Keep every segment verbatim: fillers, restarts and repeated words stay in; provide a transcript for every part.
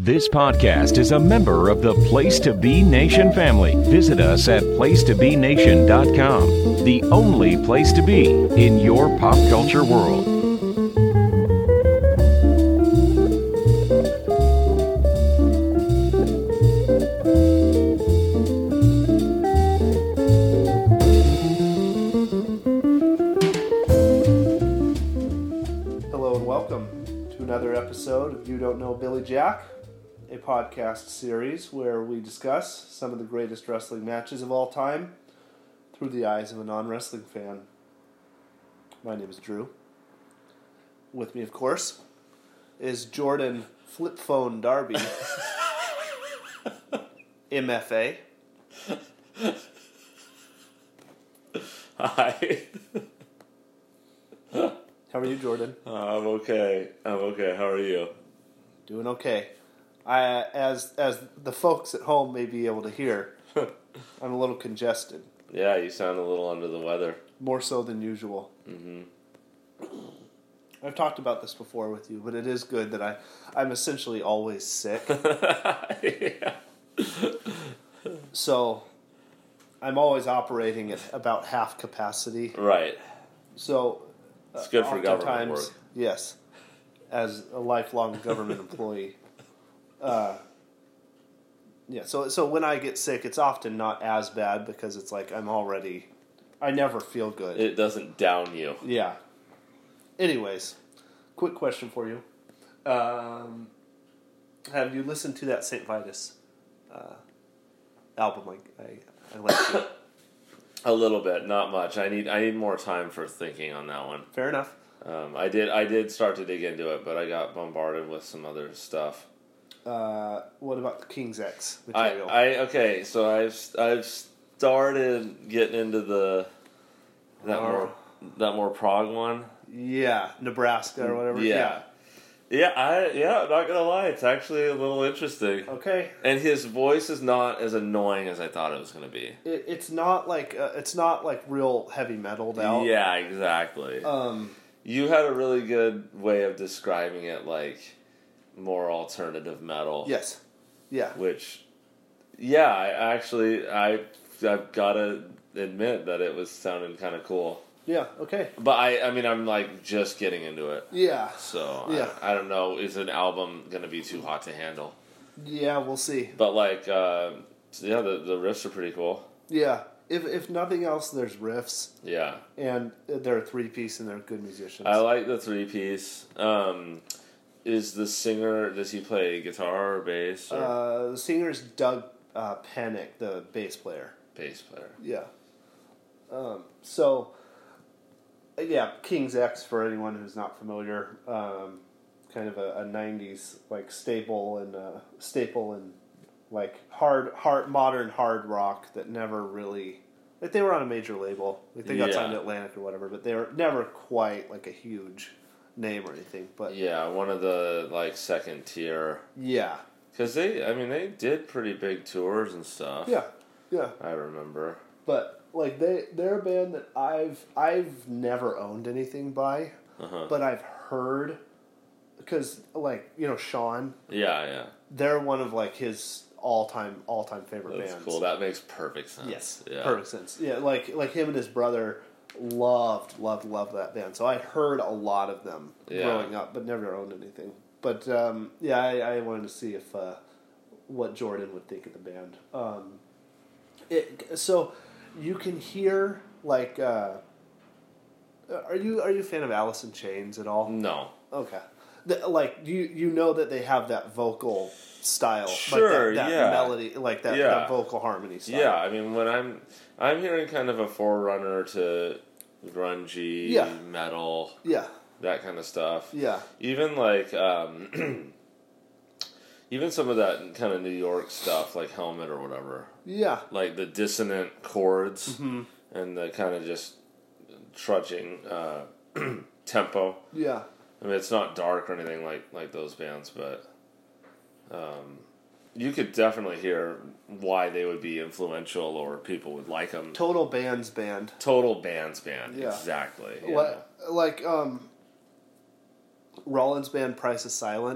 This podcast is a member of the Place to Be Nation family. Visit us at place to be nation dot com, the only place to be in your pop culture world. Hello and welcome to another episode of You Don't Know Billy Jack, a podcast series where we discuss some of the greatest wrestling matches of all time through the eyes of a non-wrestling fan. My name is Drew. With me, of course, is Jordan Flip Phone Darby, M F A. Hi. How are you, Jordan? Uh, I'm okay. I'm okay. How are you? Doing okay. I, as as the folks at home may be able to hear, I'm a little congested. Yeah, you sound a little under the weather. More so than usual. Mm-hmm. I've talked about this before with you, but it is good that I, I'm essentially always sick. Yeah. So, I'm always operating at about half capacity. Right. So, It's good for government oftentimes, work. yes, as a lifelong government employee. Uh, yeah, so so when I get sick, it's often not as bad because it's like I'm already, I never feel good. It doesn't down you. Yeah. Anyways, quick question for you. Um, have you listened to that Saint Vitus uh, album? I, I, I like to. A little bit, not much. I need I need more time for thinking on that one. Fair enough. Um, I did I did start to dig into it, but I got bombarded with some other stuff. Uh, what about the King's X I, material? I okay, so I've I've started getting into the that Uh, more that more prog one. yeah, Nebraska or whatever. Yeah. Yeah, I yeah, not gonna lie, it's actually a little interesting. Okay. And his voice is not as annoying as I thought it was gonna be. It, it's not like uh, it's not like real heavy metal out. Yeah, exactly. Um. You had a really good way of describing it, like more alternative metal. Yes. Yeah. Which, yeah, I actually I I've gotta admit that it was sounding kind of cool. Yeah. Okay. But I I mean I'm like just getting into it. Yeah. So Yeah. I, I don't know. Is an album gonna be too hot to handle? Yeah. We'll see. But like, uh, yeah, the the riffs are pretty cool. Yeah. If if nothing else, there's riffs, Yeah, and they're a three piece, and they're good musicians. I like the three piece. Um, is the singer? Does he play guitar or bass or Uh, the singer's Doug uh, Panic, the bass player. bass player? Yeah. Um, so, uh, yeah, King's X, for anyone who's not familiar, um, kind of a, a nineties like staple and uh, staple and like hard, hard, modern hard rock that never really, like they were on a major label, like they got Yeah. signed to Atlantic or whatever, but they were never quite like a huge name or anything. But Yeah, one of the like second tier. yeah, Because they, I mean, they did pretty big tours and stuff. yeah, yeah. I remember. But like they, they're a band that I've I've never owned anything by, Uh-huh. but I've heard because like you know Sean, Yeah, yeah. they're one of like his all time all time favorite That's bands. cool. That makes perfect sense. Yes, Yeah. perfect sense. Yeah, like like him and his brother loved loved loved that band. So I heard a lot of them Yeah. growing up, but never owned anything. But um, yeah, I, I wanted to see if uh, what Jordan would think of the band. Um, it, so you can hear like, uh, are you are you a fan of Alice in Chains at all? No. Okay, the, like you you know that they have that vocal style, Sure, like that, that yeah. melody, like that, Yeah. that vocal harmony style. Yeah, I mean, when I'm, I'm hearing kind of a forerunner to grungy Yeah. metal, yeah, that kind of stuff. yeah, Even like, um, even some of that kind of New York stuff, like Helmet or whatever. yeah, Like the dissonant chords Mhm. and the kind of just trudging uh, tempo. yeah. I mean, it's not dark or anything like, like those bands, but um, you could definitely hear why they would be influential or people would like them. Total Bands Band. Total Bands Band, Yeah. exactly. Yeah. Like, like um, Rollins band Price of Silence.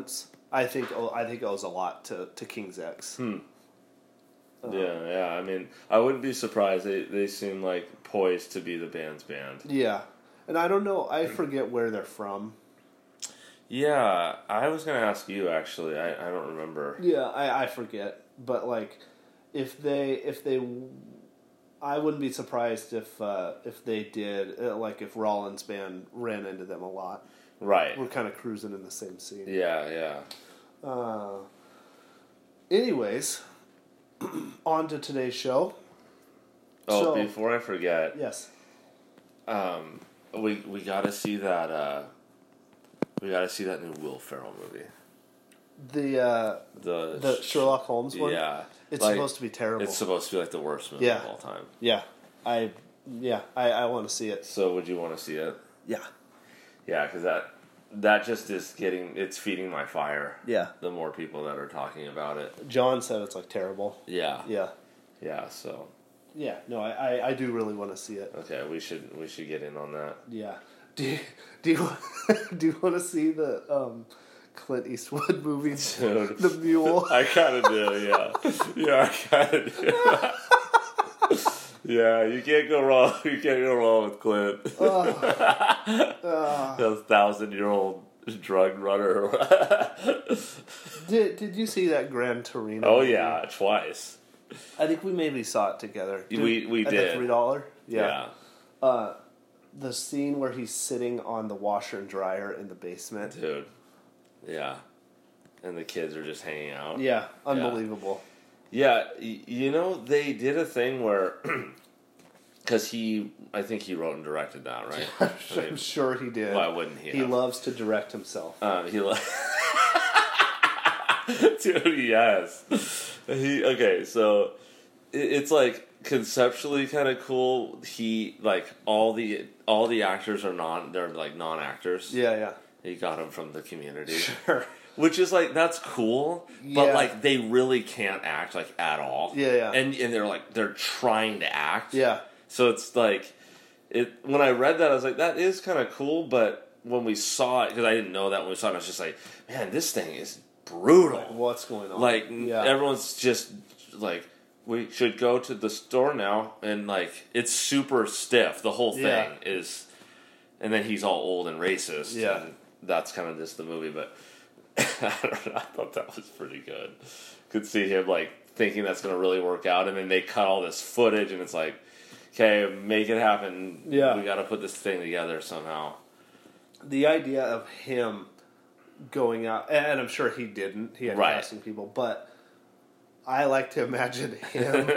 I think I think owes a lot to, to King's X. Hmm. Uh, yeah, yeah. I mean, I wouldn't be surprised. They they seem like poised to be the band's band. Yeah, and I don't know. I forget where they're from. Yeah, I was gonna ask you actually. I, I don't remember. Yeah, I, I forget. But like, if they if they, I wouldn't be surprised if uh, if they did uh, like if Rollins' band ran into them a lot. Right. We're kind of cruising in the same scene. Yeah, yeah. Uh, anyways, on to today's show. Oh, So- before I forget, Yes. um, we we gotta see that. Uh, we gotta see that new Will Ferrell movie. The uh, The the Sherlock Holmes one. Yeah, It's like, supposed to be terrible. It's supposed to be like the worst movie Yeah. of all time. Yeah, I yeah I, I want to see it. So, would you want to see it? Yeah. Yeah, because that that just is getting it's feeding my fire. Yeah. The more people that are talking about it. John said it's like terrible. Yeah. Yeah. Yeah. So. Yeah. No, I, I, I do really want to see it. Okay, we should we should get in on that. Yeah. Do you, do you do you want to see the um, Clint Eastwood movie, Dude. The Mule? I kind of do. Yeah. Yeah, I kind of do. Yeah, you can't go wrong. You can't go wrong with Clint. Uh, uh, The thousand-year-old drug runner. did Did you see that Gran Torino? Oh movie? yeah, twice. I think we maybe saw it together. We- we at did. the three dollar. Yeah. Uh, the scene where he's sitting on the washer and dryer in the basement. Dude. Yeah. And the kids are just hanging out. Yeah, unbelievable. Yeah, y- you know, they did a thing where, because he, I think he wrote and directed that, right? I'm, I sure, mean, I'm sure he did. why wouldn't he? He have? loves to direct himself. Um, he lo- Dude, yes. He okay, so it, it's like conceptually kind of cool. He like all the all the actors are non they're like non actors. Yeah, yeah. He got them from the Community, Sure. which is like that's cool, but Yeah. like they really can't act like at all. Yeah, yeah. And and they're like they're trying to act. Yeah. So it's like, it. When I read that, I was like, that is kind of cool. But when we saw it, because I didn't know that when we saw it, I was just like, man, this thing is brutal. Like, what's going on? Like yeah. everyone's just like, we should go to the store now, and like it's super stiff. The whole thing Yeah. is, and then he's all old and racist. Yeah. And that's kind of just the movie. But I don't know. I thought that was pretty good. Could see him like thinking that's going to really work out, and then they cut all this footage, and it's like, okay, make it happen. Yeah. We got to put this thing together somehow. The idea of him going out, and I'm sure he didn't. He had Right. casting people, but I like to imagine him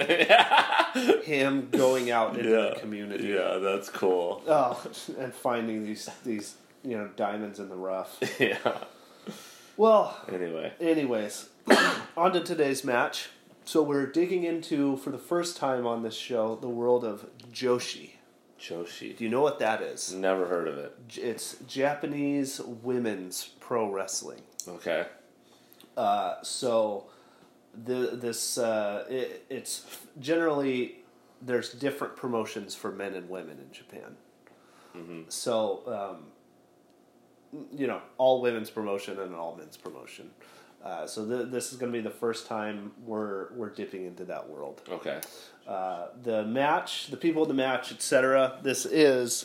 him going out into Yeah. the community. Yeah, that's cool. Oh, and finding these these you know diamonds in the rough. Yeah. Well, Anyway. anyways, on to today's match. So we're digging into, for the first time on this show, the world of Joshi. Joshi. Do you know what that is? Never heard of it. J- It's Japanese women's pro wrestling. Okay. Uh, so the this uh, it, it's generally there's different promotions for men and women in Japan. Mm-hmm. So um, you know, all women's promotion and all men's promotion. Uh, so th- this is going to be the first time we're we're dipping into that world. Okay. Uh, the match, the people in the match, et cetera. This is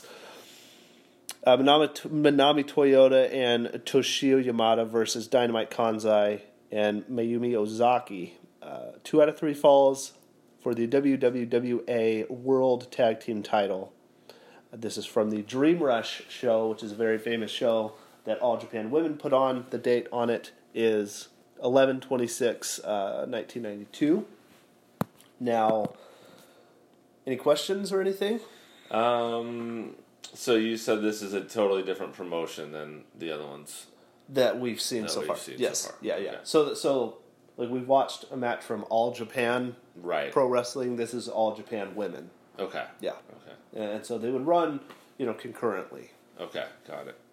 uh, Manami, Manami Toyota and Toshio Yamada versus Dynamite Kansai and Mayumi Ozaki. Uh, two out of three falls for the W W A World Tag Team title. Uh, this is from the Dream Rush show, which is a very famous show that All Japan Women put on. The date on it is eleven twenty-six, uh, nineteen ninety-two. Now, any questions or anything? Um. So you said this is a totally different promotion than the other ones. That we've seen That so we've far. seen yes. so far. Yeah, yeah. Okay. So, so like we've watched a match from All Japan Right. Pro Wrestling. This is All Japan Women. Okay. Yeah. Okay. And so they would run, you know, concurrently. Okay. Got it.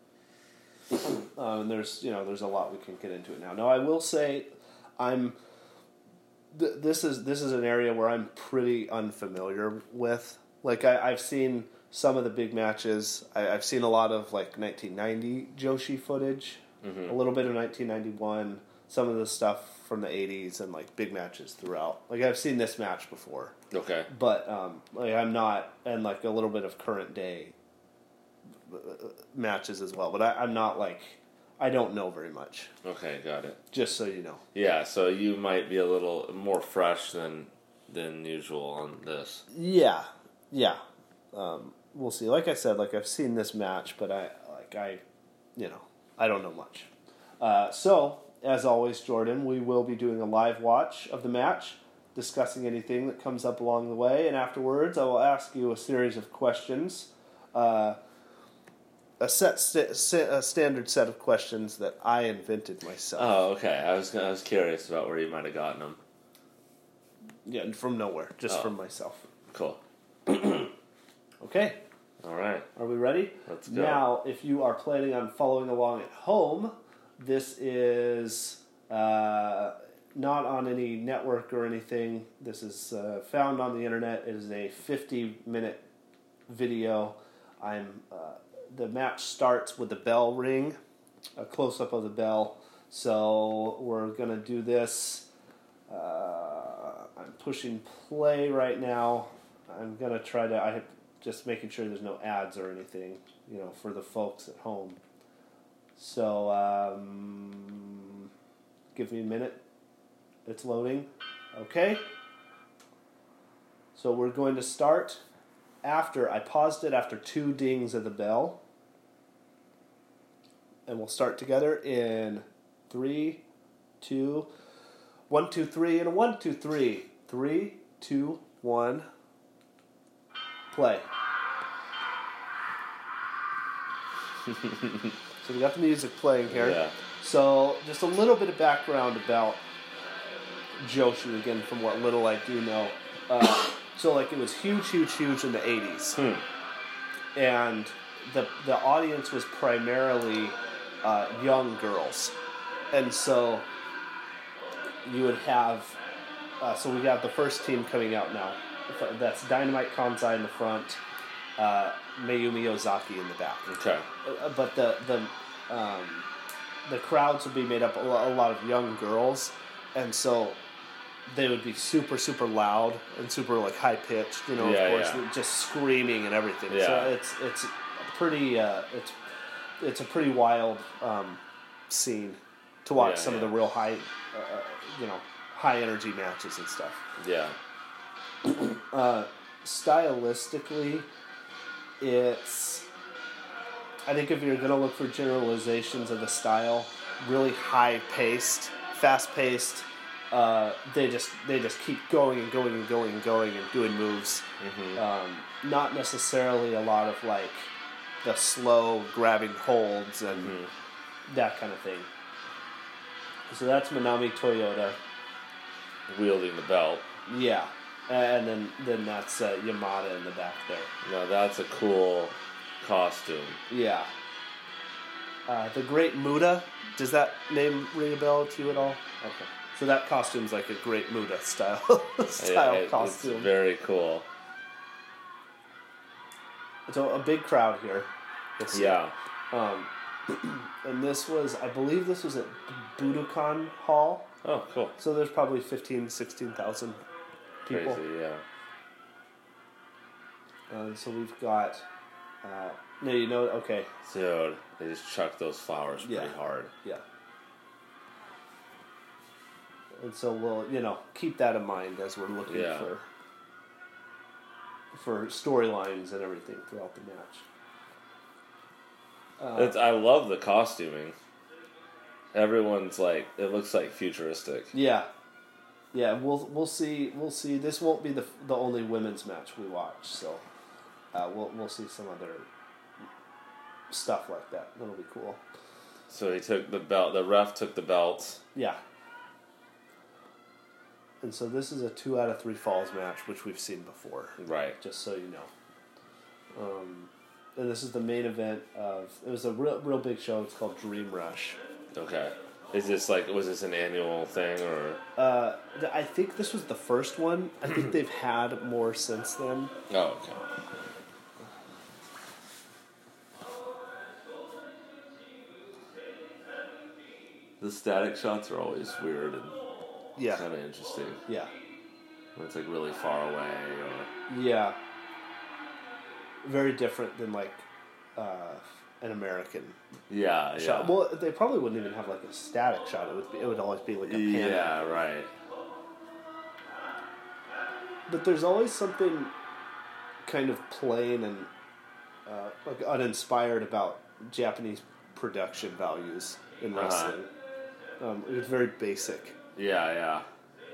Um, and there's, you know, there's a lot we can get into it now. Now, I will say, I'm. Th- this is this is an area where I'm pretty unfamiliar with. Like I, I've seen some of the big matches. I, I've seen a lot of like nineteen ninety Joshi footage Mm-hmm. A little bit of nineteen ninety-one, some of the stuff from the eighties, and like big matches throughout. Like I've seen this match before. Okay. But um, like I'm not, and like a little bit of current day matches as well. But I, I'm not like, I don't know very much. Okay, got it. Just so you know. Yeah, so you might be a little more fresh than than usual on this. Yeah, yeah. Um, we'll see. Like I said, like I've seen this match, but I like I, you know, I don't know much. Uh, so as always, Jordan, we will be doing a live watch of the match, discussing anything that comes up along the way, and afterwards I will ask you a series of questions, uh, a set st- a standard set of questions that I invented myself. Oh, okay. I was I was curious about where you might have gotten them. Yeah, from nowhere, just Oh. from myself. Cool. Okay. All right. Are we ready? Let's go. Now, if you are planning on following along at home, this is uh, not on any network or anything. This is uh, found on the internet. It is a fifty-minute video. I'm uh, the match starts with the bell ring, a close-up of the bell. So we're gonna do this. Uh, I'm pushing play right now. I'm gonna try to. I just making sure there's no ads or anything, you know, for the folks at home. So um, give me a minute. It's loading. Okay. So we're going to start after I paused it after two dings of the bell, and we'll start together in three, two. One, two, three, and a one, two, three. Three, two, one. Play. So we got the music playing here. Yeah. So just a little bit of background about Joshi, again, from what little I do know. Uh, so like it was huge, huge, huge in the eighties. Hmm. And the the audience was primarily uh, young girls. And so you would have, uh, so we got the first team coming out now. That's Dynamite Kansai in the front, uh, Mayumi Ozaki in the back. Okay. Uh, but the the um, the crowds would be made up of a lot of young girls, and so they would be super super loud and super like high pitched. You know, Yeah, of course, yeah. just screaming and everything. Yeah. So it's it's pretty uh, it's it's a pretty wild um, scene to watch Yeah, some yeah. of the real high, uh, you know, high energy matches and stuff. Yeah. Uh, stylistically, it's. I think if you're going to look for generalizations of the style, really high paced, fast paced. Uh, they just they just keep going and going and going and going and doing moves. Mm-hmm. Um, not necessarily a lot of like the slow grabbing holds and Mm-hmm. that kind of thing. So that's Manami Toyota. Wielding the belt. Yeah. And then, then that's uh, Yamada in the back there. Now that's a cool costume. Yeah. Uh, the Great Muda. Does that name ring a bell to you at all? Okay. So that costume's like a Great Muda style style Yeah, it- costume. It's very cool. So a big crowd here. You'll see. Yeah. Um, and this was, I believe this was at Budokan Hall. Oh, cool. So there's probably fifteen, sixteen thousand people. Crazy, yeah. Uh, so we've got, uh, no, you know, okay, Dude, they just chuck those flowers pretty Yeah. hard. yeah. And so we'll, you know, keep that in mind as we're looking Yeah. for for storylines and everything throughout the match. Uh, It's, I love the costuming. Everyone's like, it looks like futuristic. yeah, yeah. We'll we'll see we'll see. This won't be the the only women's match we watch, so uh, we'll we'll see some other stuff like that. That'll be cool. So he took the belt, the ref took the belt. Yeah. And so this is a two out of three falls match, which we've seen before. Right. Just so you know. Um, and this is the main event of, it was a real, real big show. It's called Dream Rush. Okay. Is this like, was this an annual thing or? Uh, th- I think this was the first one. I think they've had more since then. Oh, okay. The static shots are always weird and Yeah. kind of interesting. Yeah. When it's like really far away or... Yeah. Very different than like uh, an American Yeah, shot. yeah. Well, they probably wouldn't even have like a static shot. It would be, it would always be like a pan. Yeah, right. But there's always something kind of plain and uh, like uninspired about Japanese production values in Uh-huh. wrestling. Um, it was very basic. Yeah, yeah.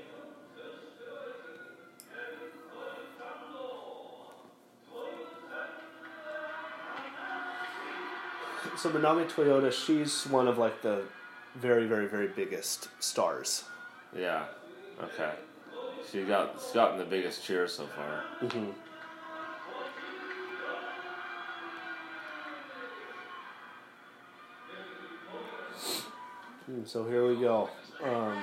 So Manami Toyota, she's one of like the very, very, very biggest stars. Yeah. Okay. She got she's gotten the biggest cheer so far. Mm-hmm. So here we go. Um,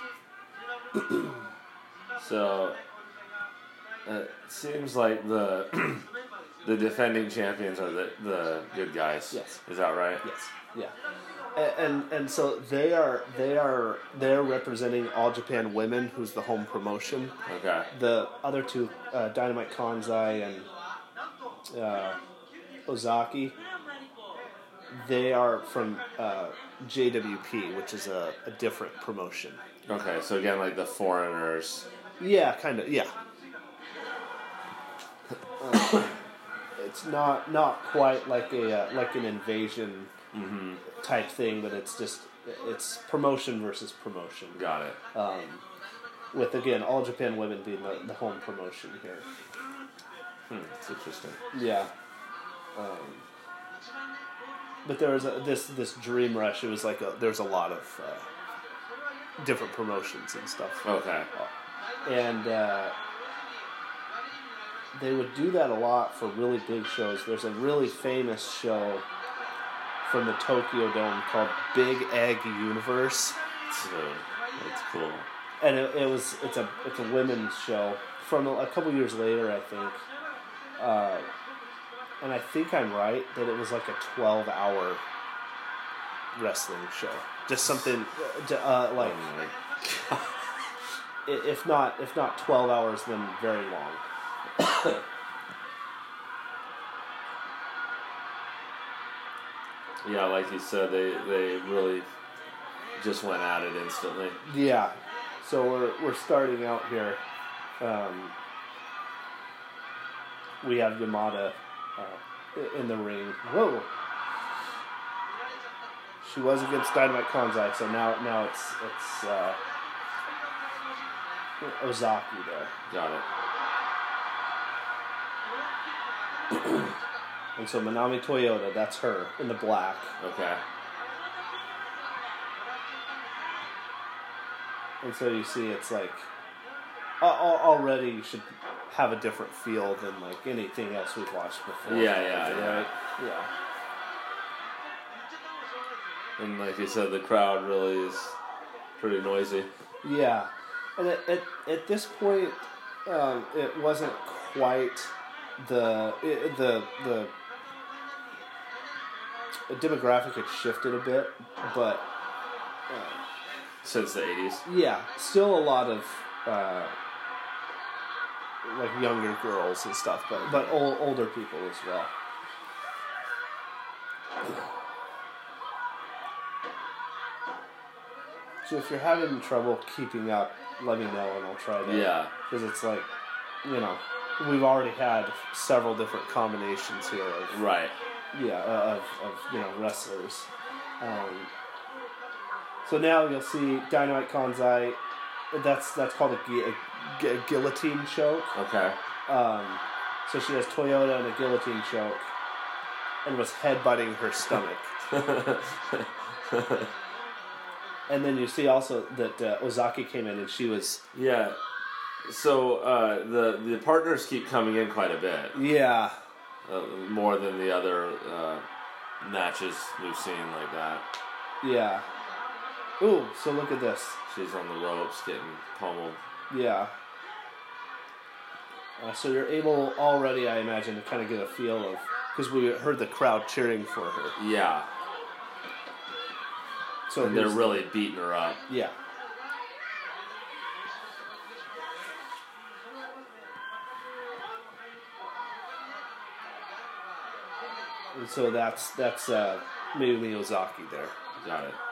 So it seems like the the defending champions are the the good guys. Yes. Is that right? yes, yeah, and, and and so they are they are they're representing All Japan Women, who's the home promotion. Okay. The other two, uh, Dynamite Kansai and uh, Ozaki, they are from uh, J W P, which is a, a different promotion. Okay. So again, like the foreigners. Yeah, kind of. Yeah. Uh, it's not not quite like a uh, like an invasion Mm-hmm. type thing, but it's just it's promotion versus promotion. Got it. Um, with again, All Japan Women being the, the home promotion here. Hmm, it's interesting. Yeah. Um, but there was a, this this Dream Rush. It was like a, there's a lot of uh, different promotions and stuff. Okay. And uh, they would do that a lot for really big shows. There's a really famous show from the Tokyo Dome called Big Egg Universe, So that's cool. and it, it was it's a it's a women's show from a, a couple years later, I think. Uh, and I think I'm right that it was like a twelve hour wrestling show, just something uh, uh, like. Oh my I- If not, if not twelve hours, then very long. Yeah, like you said, they they really just went at it instantly. Yeah. So we're we're starting out here. Um, we have Yamada uh, in the ring. Whoa. She was against Dynamite Kansai, so now now it's it's uh, Ozaki there. Got it. And so Manami Toyota, that's her in the black. Okay. And so you see it's like uh, already you should have a different feel than like anything else we've watched before. Yeah, yeah, yeah. Right? Yeah. And like you said, the crowd really is pretty noisy. Yeah. And at, at, at this point, um, it wasn't quite the it, the the demographic had shifted a bit, but uh, Since the eighties. yeah, still a lot of uh, like younger girls and stuff, but but old, older people as well. So if you're having trouble keeping up, let me know and I'll try to. Yeah. Because it's like, you know, we've already had several different combinations here of Right. yeah uh, of, of you know wrestlers. Um, so now you'll see Dynamite Kansai. That's that's called a, gu- a, gu- a guillotine choke. Okay. Um, so she has Toyota and a guillotine choke, and was headbutting her stomach. And then you see also that uh, Ozaki came in and she was Yeah. So uh, the the partners keep coming in quite a bit, yeah uh, more than the other uh, matches we've seen like that. yeah. Ooh, so look at this. She's on the ropes getting pummeled. Yeah. Uh, so you're able already, I imagine, to kind of get a feel of because we heard the crowd cheering for her. Yeah. So and they're here's- really beating her up. Yeah. And so that's that's uh, Mayumi Ozaki there. Got it.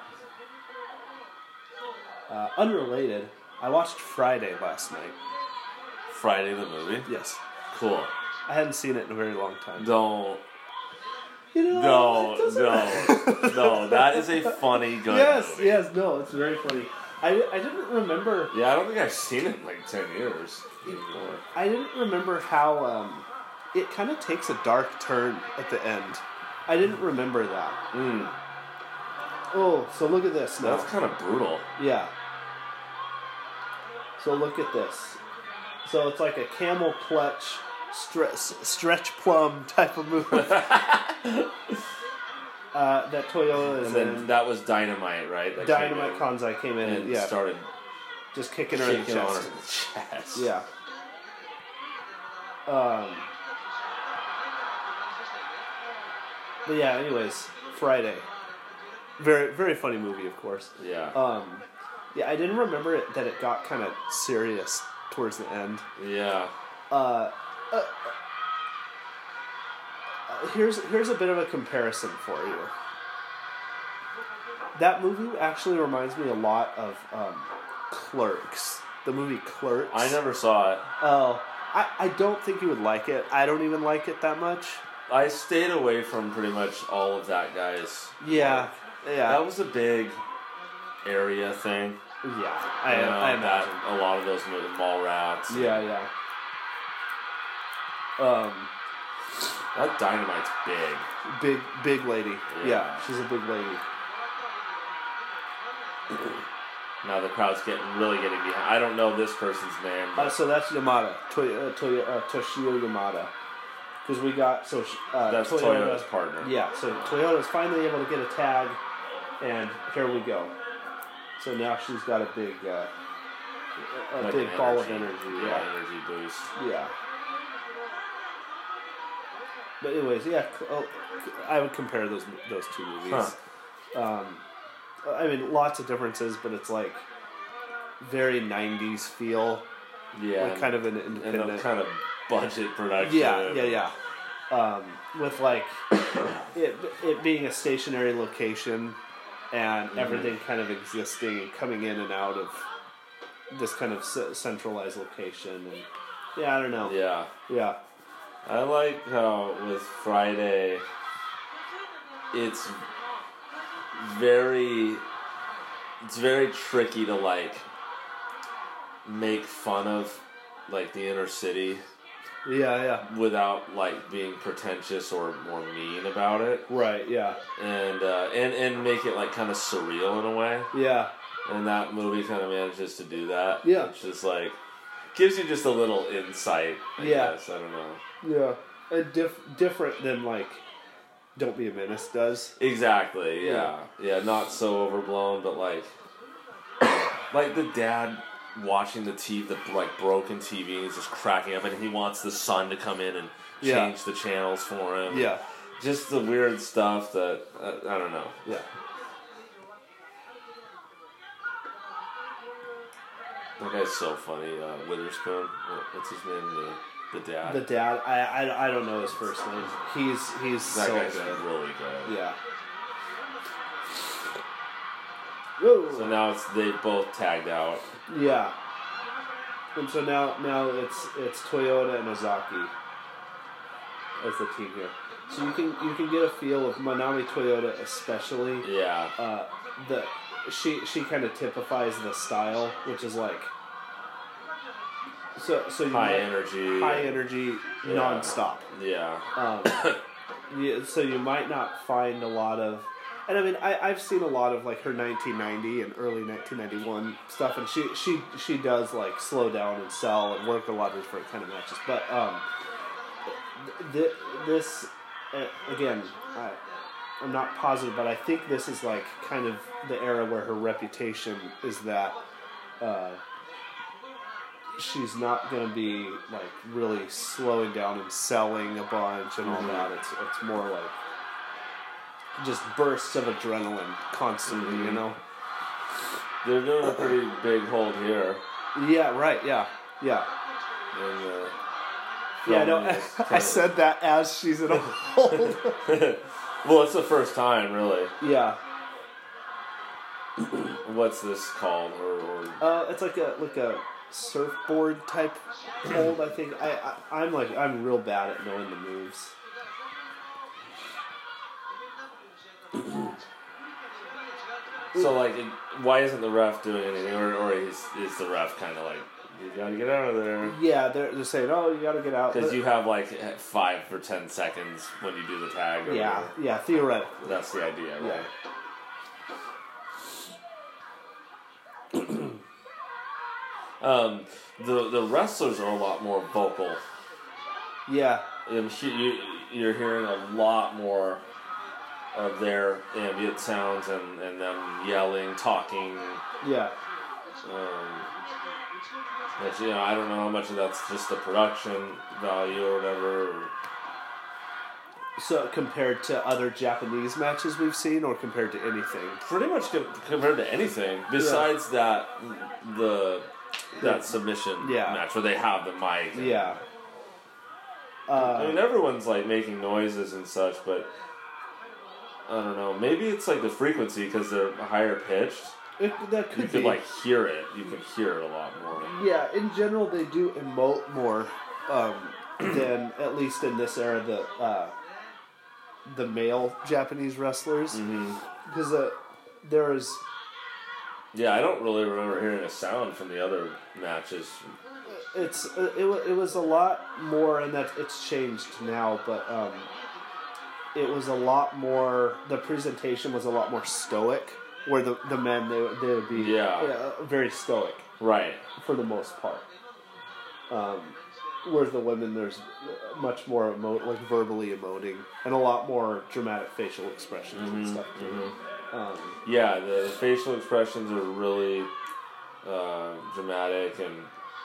Uh, unrelated, I watched Friday last night. Friday the movie? Yes. Cool. I hadn't seen it in a very long time. Don't. You know, No, it doesn't- no, no. That is a funny, good Yes, movie. yes, no, it's very funny. I, I didn't remember. Yeah, I don't think I've seen it in like ten years. Anymore. I didn't remember how um, it kind of takes a dark turn at the end. I didn't remember that. Mm, Oh, so look at this now. that's kind of brutal. Yeah. So look at this. So it's like a camel clutch, stre- stretch plum type of move. uh, that Toyota is And then in. that was Dynamite, right? That came Dynamite in Kanzai came in and, and yeah, started just kicking her in the kicking on her chest. in the chest. Yeah. Um. But yeah, anyways, Friday. Very, very funny movie, of course. Yeah. Um, yeah, I didn't remember it that it got kind of serious towards the end. yeah. Uh, uh, uh, here's here's a bit of a comparison for you. That movie actually reminds me a lot of um, Clerks. The movie Clerks. I never saw it. Oh, I, I don't think you would like it. I don't even like it that much. I stayed away from pretty much all of that guy's. Yeah, work. yeah, That was a big area thing. yeah. I, You know, I that imagine. a lot of those movies, mall rats. Yeah, yeah. Um, That Dynamite's big. big, big lady. Yeah, Yeah. she's a big lady. Now the crowd's getting really getting behind. I don't know this person's name. Uh, But so that's Yamada, Toy, uh, Toy, uh, Toshio Yamada, because we got so uh, that's Toyota. Toyota's partner. Yeah, so Toyota's finally able to get a tag, and here we go. So now she's got a big, uh, a Like big an ball energy- of energy. Yeah, Yeah, energy boost. yeah. But anyways, yeah, oh, I would compare those those two movies. Um, I mean, lots of differences, but it's like very nineties feel, Yeah, like kind of an and independent. a kind of budget production. Yeah, yeah, yeah. Um, with like it, it being a stationary location and Mm-hmm. everything kind of existing and coming in and out of this kind of c- centralized location. And yeah, I don't know. Yeah. Yeah. I like how with Friday, it's very, it's very tricky to like make fun of like the inner city Yeah, yeah. without like being pretentious or more mean about it, Right, yeah. and uh, and and make it like kind of surreal in a way. Yeah. And that movie kind of manages to do that. Yeah. It's just like gives you just a little insight. I Yeah. guess. I don't know. Yeah. And diff- different than like Don't Be a Menace does. Exactly. Yeah. Yeah. Not so overblown, but like, like the dad watching the T V, the like broken T V, and he's just cracking up, and he wants the son to come in and Yeah. change the channels for him. Yeah. Just the weird stuff that uh, I don't know. Yeah. That guy's so funny. Uh, Witherspoon. What, what's his name? The the dad. The dad, I, I, I don't know his first name. He's he's that so guy's good. really good. Yeah. Whoa. So now it's they both tagged out. Yeah. And so now now it's it's Toyota and Ozaki as the team here. So you can you can get a feel of Manami Toyota especially. Yeah. Uh, the she she kind of typifies the style, which is like so so you High might- energy. high energy, Yeah. nonstop. Yeah. Um, yeah, so you might not find a lot of, and I mean, I, I've seen a lot of like her nineteen ninety and early nineteen ninety-one stuff, and she she she does like slow down and sell and work a lot of different kind of matches. But um, th- this uh, again, I, I'm not positive, but I think this is like kind of the era where her reputation is that. Uh, she's not going to be like really slowing down and selling a bunch and all Mhm. that. It's it's more like just bursts of adrenaline constantly, Mm-hmm. you know? They're doing a pretty big hold here. Yeah, right, yeah, yeah. And, uh, Yeah, no, filming is I kinda- said that as she's in a hold. Well, it's the first time, really. Yeah. What's this called? Or, or Uh, it's like a like a surfboard type hold, I think. I, I, I'm like, I'm real bad at knowing the moves. so, like, it, why isn't the ref doing anything? Or, or is, is the ref kind of like, you gotta get out of there? Yeah, they're, they're saying, oh, you gotta get out. Because But- you have, like, five or ten seconds when you do the tag. Or Yeah, whatever. yeah, theoretically. That's the idea, right? um, the the wrestlers are a lot more vocal. Yeah, Um, he- you, you're hearing a lot more of their ambient sounds and, and them yelling, talking. yeah. Um, but, you know, I don't know how much of that's just the production value or whatever. Or, So compared to other Japanese matches we've seen, or compared to anything? pretty much com- compared to anything besides that the that submission Yeah. match where they have the mic. and- Yeah. I Uh, mean, everyone's like making noises and such, but I don't know. Maybe it's like the frequency because they're higher pitched. it, that could You be. could like hear it. You can hear it a lot more. Yeah, in general, they do emote more um, than, at least in this era, the uh, the male Japanese wrestlers. Because uh, there is. Yeah, I don't really remember hearing a sound from the other matches. It's uh, it, wa- it was a lot more, and that it's changed now, but um, it was a lot more. The presentation was a lot more stoic, where the the men they would- they would be Yeah. uh, very stoic Right. for the most part. Um, whereas the women, there's much more emo- like verbally emoting, and a lot more dramatic facial expressions and stuff too. Um, Yeah, the facial expressions are really uh, dramatic, and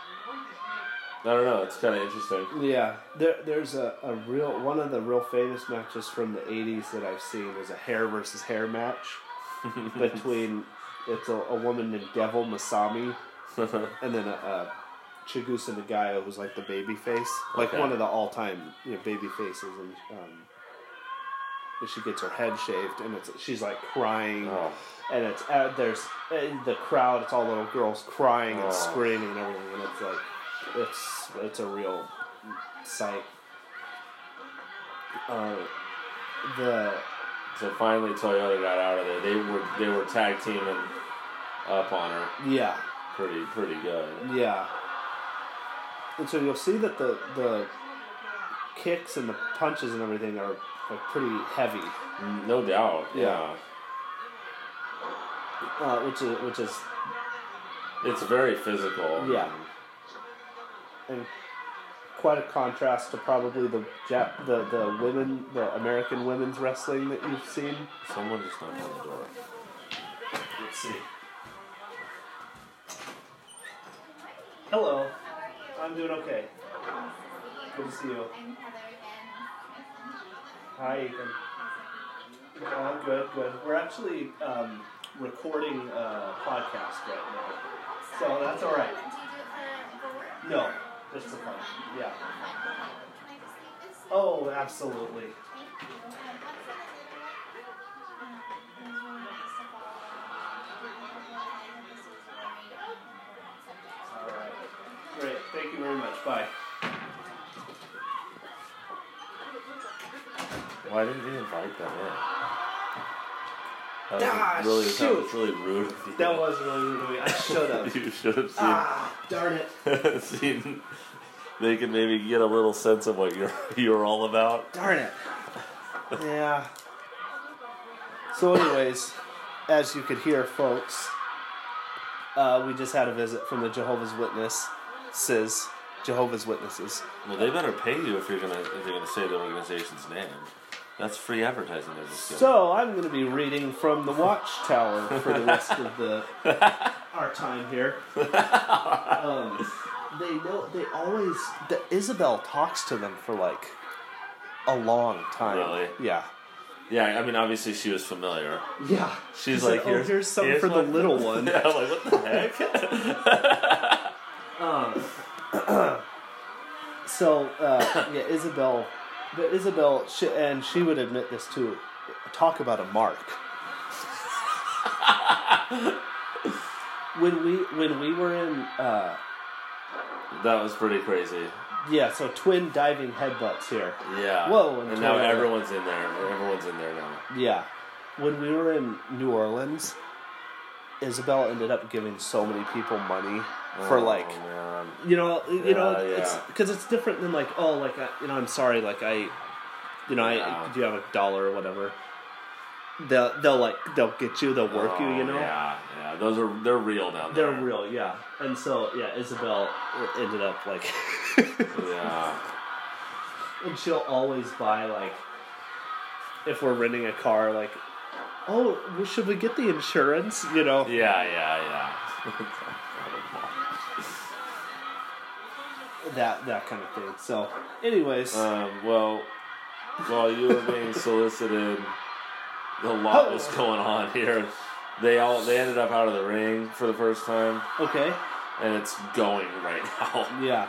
I don't know. It's kind of interesting. Yeah, there, there's a, a real one of the real famous matches from the eighties that I've seen is a hair versus hair match between it's a, a woman named Devil Masami and then a, a Chigusa Nagaya, who's like the baby face, like Okay. one of the all time you know, baby faces, and um, and she gets her head shaved and it's she's like crying. Oh. And it's uh, there's uh, the crowd. It's all little girls crying and Oh. screaming and everything, and it's like it's it's a real sight. Uh, the So finally, Toyota got out of there. They were they were tag teaming up on her, yeah pretty pretty good. yeah, and so you'll see that the the kicks and the punches and everything are, are pretty heavy, No doubt. Yeah, uh, which is which is it's very physical. Yeah. and quite a contrast to probably the Jap- the the women the American women's wrestling that you've seen. Someone just knocked on the door. Let's see. Hello. I'm doing okay. Good to see you. I'm Heather again. Hi, Ethan. Oh, good, good. We're actually um, recording a podcast right now, so that's all right. Do you do it for, for work? No, just for fun. Yeah. Can I just leave this? Oh, absolutely. Thank you. And what's the name of it? Um, it was really nice to follow along. I hope this was a very important subject. All right. Great. Thank you very much. Bye. Why didn't you invite them in? That was Ah, really, that shoot. was really rude of you. That was really rude of me. I should have. You should have seen. Ah, darn it. seen. They could maybe get a little sense of what you're you're all about. Darn it. Yeah. So, anyways, as you could hear, folks, uh, we just had a visit from the Jehovah's Witnesses. Jehovah's Witnesses. Well, they better pay you if you're gonna if you're gonna say the organization's name. That's free advertising. They're just giving. So I'm going to be reading from the Watchtower for the rest of the our time here. Um, they know they always. The, Isabel talks to them for like a long time. Really? Yeah. Yeah, I mean, obviously she was familiar. Yeah. She's She like, said, here's, oh, here's something here's for the what- little one. Yeah, I'm like, what the heck? So, uh, yeah, Isabel, but Isabel, she, and she would admit this too, talk about a mark. when we when we were in, uh, That was pretty crazy. yeah, so twin diving headbutts here. Yeah. Whoa, and And now Toyota. everyone's in there. Everyone's in there now. Yeah. When we were in New Orleans, Isabel ended up giving so many people money for Oh, like, man. you know, you know, Yeah, it's yeah. because it's different than like, oh, like I, you know, I'm sorry, like I, you know, Yeah. I do you have a dollar or whatever. They'll they'll like they'll get you, they'll work you, you Oh, know. Yeah, yeah. Those are they're real down They're there. real, yeah. And so yeah, Isabel ended up like, Yeah. and she'll always buy like, if we're renting a car, like, oh, well, should we get the insurance? You know. Yeah, yeah, yeah. that that kind of thing. So, anyways, um, well, while you were being solicited, a lot was going on here. They all they ended up out of the ring for the first time, okay, and it's going right now. yeah.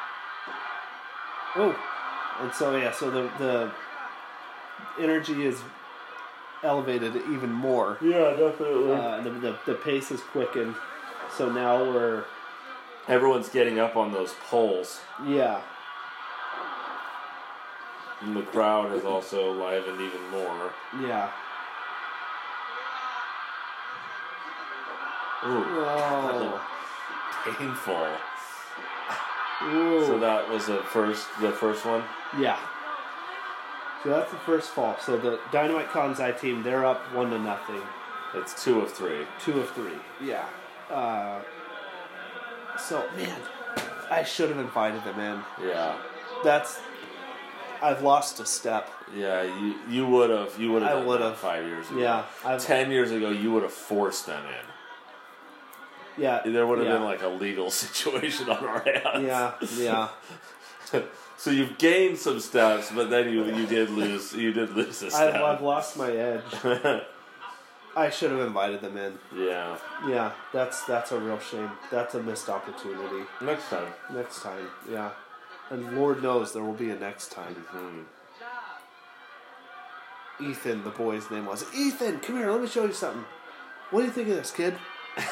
Oh, and so yeah, so the the energy is elevated even more. Yeah, definitely. Uh, the, the the pace is quickened. So now we're Everyone's getting up on those poles, yeah and the crowd is also livened even more. yeah. Ooh, Whoa. painful. Ooh. So that was the first, the first one. Yeah. So that's the first fall. So the Dynamite Kanzai team, they're up one to nothing. It's two of three. Two of three. Yeah. Uh, so man, I should have invited them in. Yeah, That's I've lost a step. yeah. You you would have you would have I done would've. that five years ago. Yeah. I've, Ten years ago, you would have forced them in. yeah. There would have yeah. been like a legal situation on our hands. Yeah. Yeah. So you've gained some steps, but then you you did lose you did lose a I've, step. I've lost my edge. I should have invited them in. Yeah. Yeah. That's that's a real shame. That's a missed opportunity. Next time. Next time. Yeah. And Lord knows there will be a next time. Hmm. Ethan, the boy's name was. Ethan, come here, let me show you something. What do you think of this, kid? This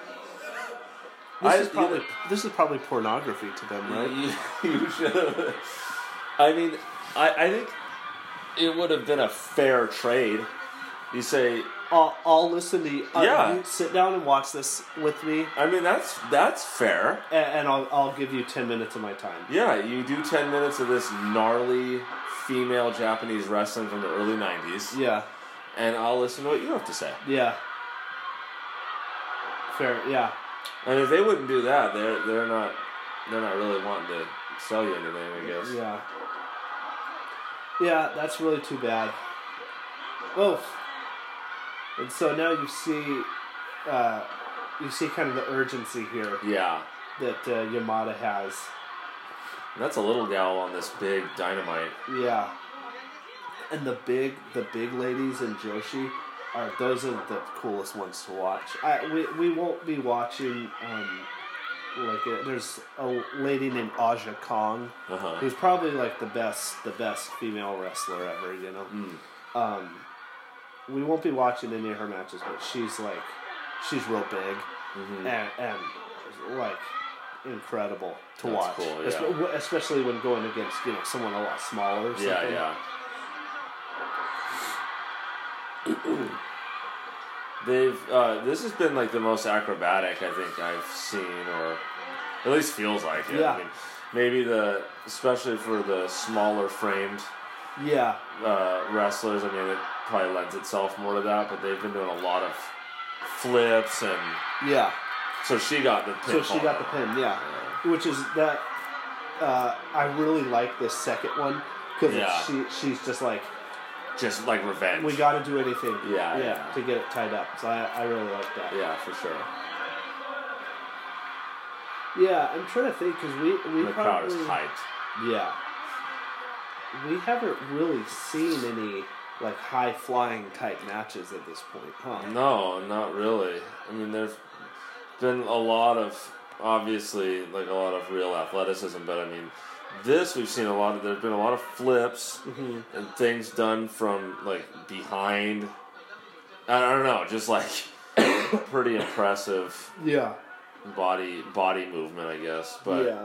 I- is probably you know- this is probably pornography to them, right? You, you should have. I mean, I, I think it would have been a fair trade. You say, I'll, I'll listen to you. Uh, Yeah. you sit down and watch this with me, I mean, that's that's fair. and, and I'll I'll give you ten minutes of my time. Yeah, you do ten minutes of this gnarly female Japanese wrestling from the early nineties, Yeah, and I'll listen to what you have to say. yeah. Fair, yeah. And if they wouldn't do that, they're they're not they're not really wanting to sell you anything, I guess. Yeah. Yeah, that's really too bad. Oh. And so now you see, uh, you see kind of the urgency here Yeah. that uh, Yamada has. And that's a little gal on this big Dynamite. Yeah. And the big, the big ladies in Joshi are those are the coolest ones to watch. I we we won't be watching. Um, like uh there's a lady named Aja Kong, Uh-huh. who's probably like the best, the best female wrestler ever. You know. Mm. Um, we won't be watching any of her matches, but she's like, she's real big Mhm. and and like incredible to That's watch. cool, yeah. Espe- especially when going against you know someone a lot smaller. Or something. Yeah, yeah. They've uh, this has been like the most acrobatic I think I've seen, or at least feels like it. Yeah. I mean, maybe the especially for the smaller framed Yeah, uh, wrestlers. I mean, it probably lends itself more to that. But they've been doing a lot of flips, and yeah. so she got the So pin. she got the pin, yeah. Which is that. Uh, I really like this second one because Yeah. she she's just like, Just like revenge. we got to do anything, Yeah, yeah. to get it tied up. So I, I really like that. Yeah, for sure. Yeah, I'm trying to think because we we The crowd probably is hyped. yeah. We haven't really seen any like high flying type matches at this point, huh? No, not really. I mean, there's been a lot of, obviously, like a lot of real athleticism, but I mean, this we've seen a lot of, there's been a lot of flips Mm-hmm. and things done from, like, behind. I don't know, just like pretty impressive Yeah. body body movement, I guess. But yeah.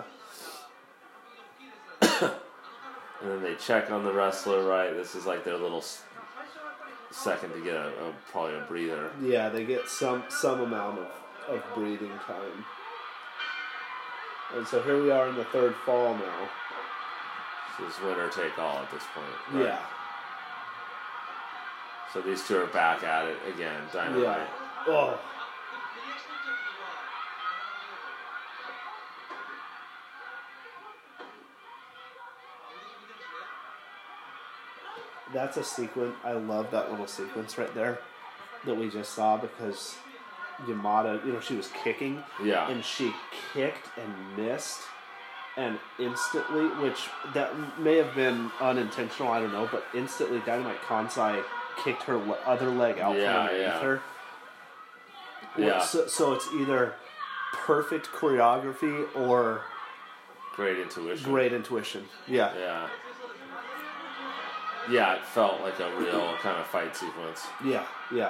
and then they check on the wrestler, right? This is like their little s- second to get a, a probably a breather. Yeah, they get some some amount of, of breathing time. And so here we are in the third fall now. This is winner take all at this point. Right? Yeah. So these two are back at it again. Dynamite. Yeah. Oh. That's a sequence. I love that little sequence right there that we just saw because Yamada, you know, she was kicking Yeah. and she kicked and missed and instantly, which that may have been unintentional, I don't know, but instantly Dynamite Kansai kicked her le- other leg out Yeah, from underneath yeah. her. Yeah. So, so it's either perfect choreography or Great intuition. great intuition. Yeah. Yeah. Yeah, it felt like a real kind of fight sequence. Yeah. Yeah.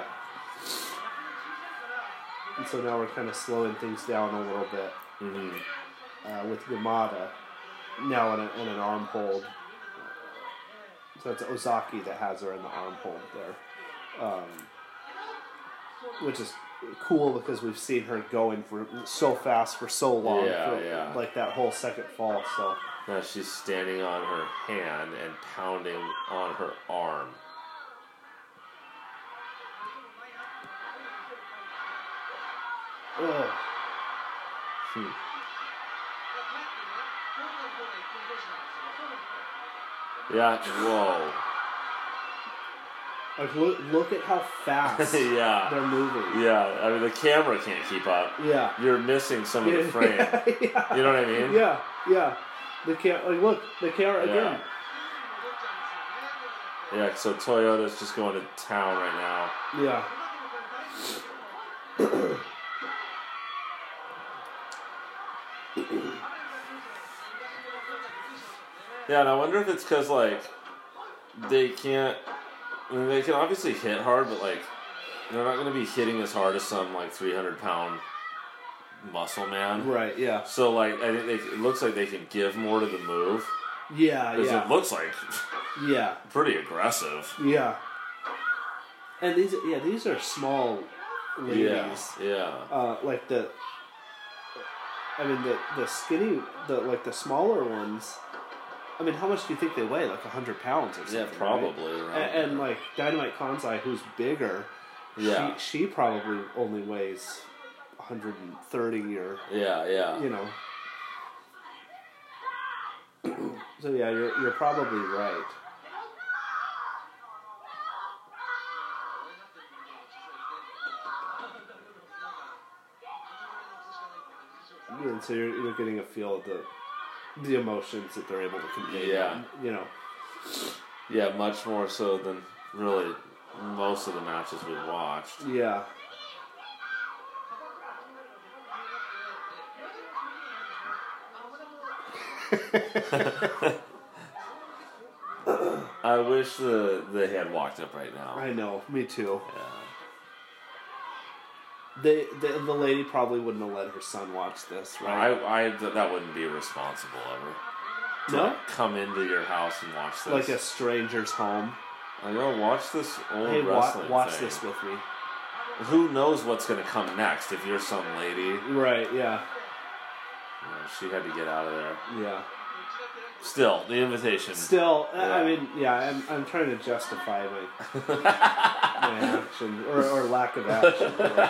And so now we're kind of slowing things down a little bit hmm uh, with Yamada now in, a, in an arm hold. So it's Ozaki that has her in the arm hold there, um, which is cool because we've seen her going for so fast for so long, Yeah, for, yeah. like that whole second fall. So Now she's standing on her hand and pounding on her arm. ugh. Hmm. Yeah, whoa. Like look, look at how fast Yeah. they're moving. Yeah, I mean, the camera can't keep up. Yeah. You're missing some of the frame. yeah. You know what I mean? Yeah, yeah. The cam- like look, the camera Yeah. again. Yeah, so Toyota's just going to town right now. Yeah. Yeah, and I wonder if it's because, like, they can't. I mean, they can obviously hit hard, but, like, they're not going to be hitting as hard as some, like, three hundred pound muscle man. Right. Yeah. So, like, I think they, it looks like they can give more to the move. Yeah. Because Yeah. it looks like Yeah. pretty aggressive. Yeah. And these, yeah, these are small ladies. Yeah, yeah. Uh, like the, I mean the the skinny, the like the smaller ones. I mean, how much do you think they weigh? Like a hundred pounds or something? Yeah, probably. Right? around And, and there. like Dynamite Kansai, who's bigger, Yeah. she she probably only weighs one hundred thirty or Yeah, yeah. you know. So yeah, you're you're probably right. And so you're, you're getting a feel of the the emotions that they're able to convey. Yeah. You know. Yeah, much more so than really most of the matches we've watched. Yeah. I wish the they had walked up right now. I know. Me too. Yeah. They, they the lady probably wouldn't have let her son watch this, I, right? I, that wouldn't be responsible ever. To No? like, come into your house and watch this. Like a stranger's home. I know, watch this old Hey, wa- wrestling watch thing. this with me. Who knows what's going to come next if you're some lady. Right, yeah. You know, she had to get out of there. Yeah. Still, the invitation. Still, I- I Yeah. mean, yeah, I'm, I'm trying to justify my, my action, or, or lack of action.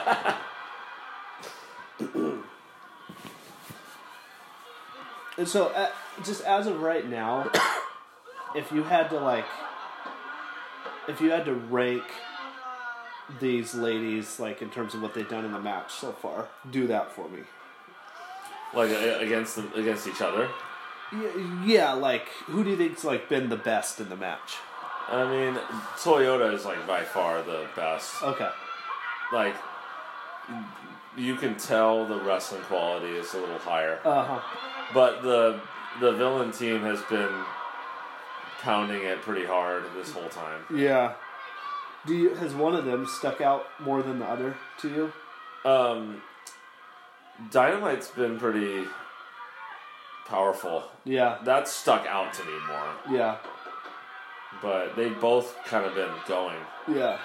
And so, uh, just as of right now, if you had to, like, if you had to rank these ladies, like, in terms of what they've done in the match so far, do that for me. Like uh, against them, against each other. Yeah, yeah, like, who do you think's, like, been the best in the match? I mean, Toyota is like by far the best. Okay. Like, you can tell the wrestling quality is a little higher. Uh huh. But the the villain team has been pounding it pretty hard this whole time. Yeah. Do you has one of them stuck out more than the other to you? Um, Dynamite's been pretty powerful. Yeah. That's stuck out to me more. Yeah. But they both kind of been going. Yeah.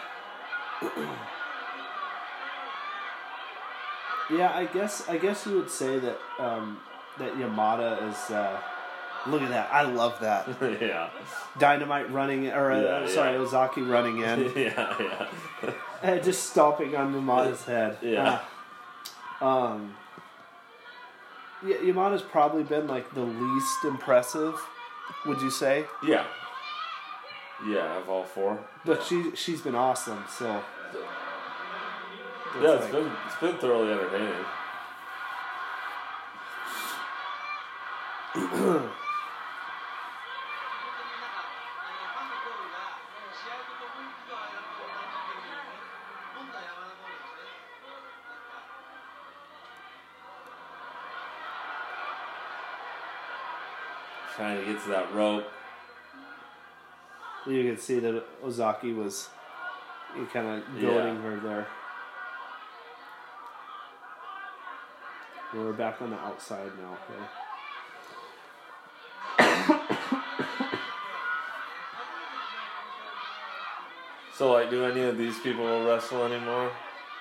Yeah, I guess I guess you would say that um, that Yamada is. Uh, look at that! I love that. Yeah. Dynamite running, or uh, Yeah, sorry, yeah. Ozaki running in, Yeah, yeah. and just stomping on Yamada's head. Yeah. Uh, um. Yeah, Yamada's probably been like the least impressive. Would you say? Yeah. Yeah, of all four. But she she's been awesome. So. Yeah, it's like- been it's been thoroughly entertaining. Trying to get to that rope. You can see that Ozaki was kind of goading Yeah. her there. We're back on the outside now. Okay. So, like, do any of these people wrestle anymore?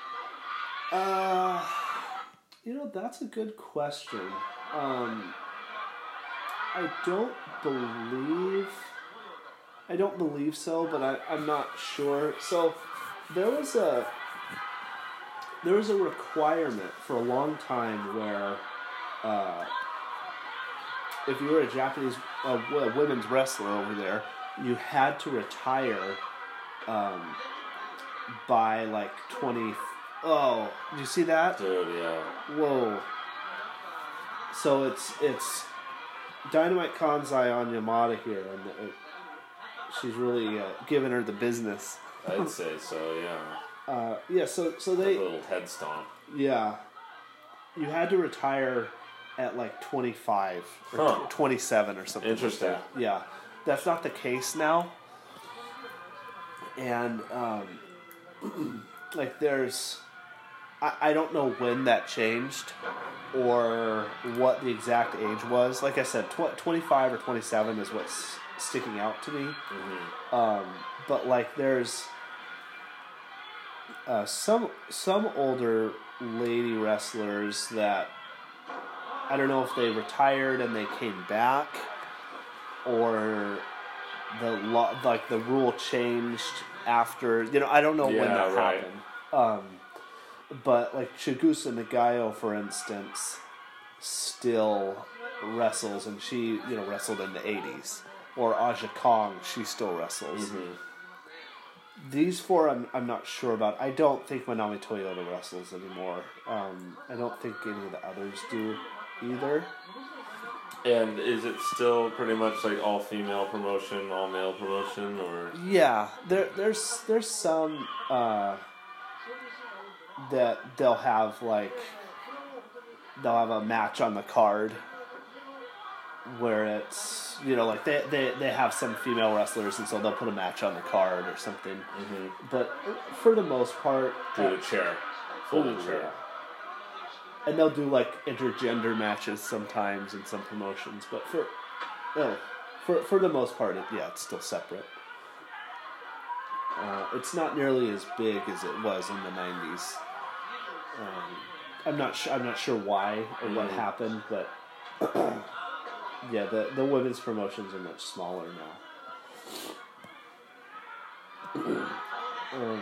Uh, you know, that's a good question. Um, I don't believe... I don't believe so, but I, I'm not sure. So, there was a... There was a requirement for a long time where... Uh, if you were a Japanese uh, w- women's wrestler over there, you had to retire um, by like twenty. Oh, did you see that? Dude, yeah. Whoa. So it's it's Dynamite Kansai on Yamada here, and it, she's really uh, giving her the business. I'd say so, yeah. Uh, yeah. So so A they little head stomp. yeah. You had to retire at like twenty-five or Huh. twenty-seven or something. Interesting. Like that. Yeah, that's not the case now. And um, like there's, I, I don't know when that changed or what the exact age was. Like I said, tw- twenty-five or twenty-seven is what's sticking out to me. Mm-hmm. Um, but like there's uh, some some older lady wrestlers that I don't know if they retired and they came back, or the law, like the rule changed after. You know, I don't know when Yeah, that right. happened. Um, but like Chigusa Nagayo, for instance, still wrestles, and she you know wrestled in the eighties. Or Aja Kong, she still wrestles. Mm-hmm. These four, I'm I'm not sure about. I don't think Manami Toyota wrestles anymore. Um, I don't think any of the others do either. And is it still pretty much like all female promotion, all male promotion, or? Yeah, there there's there's some uh, that they'll have like they'll have a match on the card where it's you know like they, they, they have some female wrestlers and so they'll put a match on the card or something. Mm-hmm. But for the most part, Do a chair. Folded Ooh, chair. yeah. And they'll do like intergender matches sometimes in some promotions, but for oh, for for the most part, it, yeah, it's still separate. Uh, it's not nearly as big as it was in the nineties. Um, I'm not sure. I'm not sure why or what Mhm. happened, but yeah, the the women's promotions are much smaller now. um,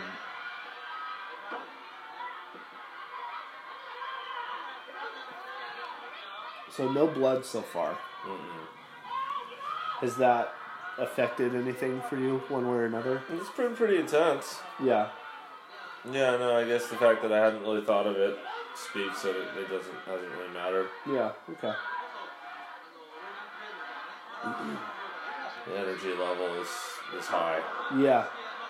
So no blood so far. Mm-mm. Has that affected anything for you, one way or another? It's been pretty intense. Yeah. Yeah, no, I guess the fact that I hadn't really thought of it speaks that it, it doesn't hasn't really mattered. Yeah. Okay. The energy level is is high. Yeah.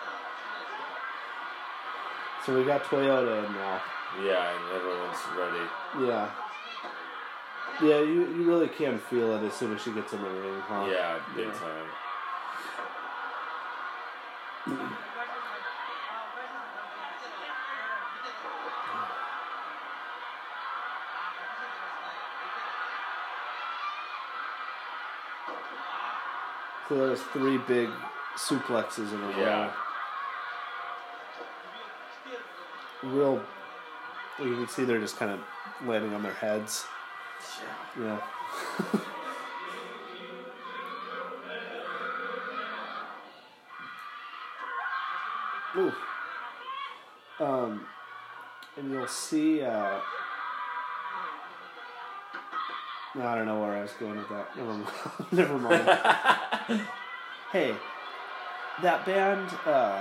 So we got Toyota in now. Yeah, and everyone's ready. Yeah. Yeah, you, you really can feel it as soon as she gets in the ring, huh? Yeah, big Yeah. time. So there's three big suplexes in a row. Yeah. Real, you can see they're just kind of landing on their heads. Yeah. Ooh. Um, and you'll see, uh, no, I don't know where I was going with that. Never mind. Never mind. Hey, that band, uh,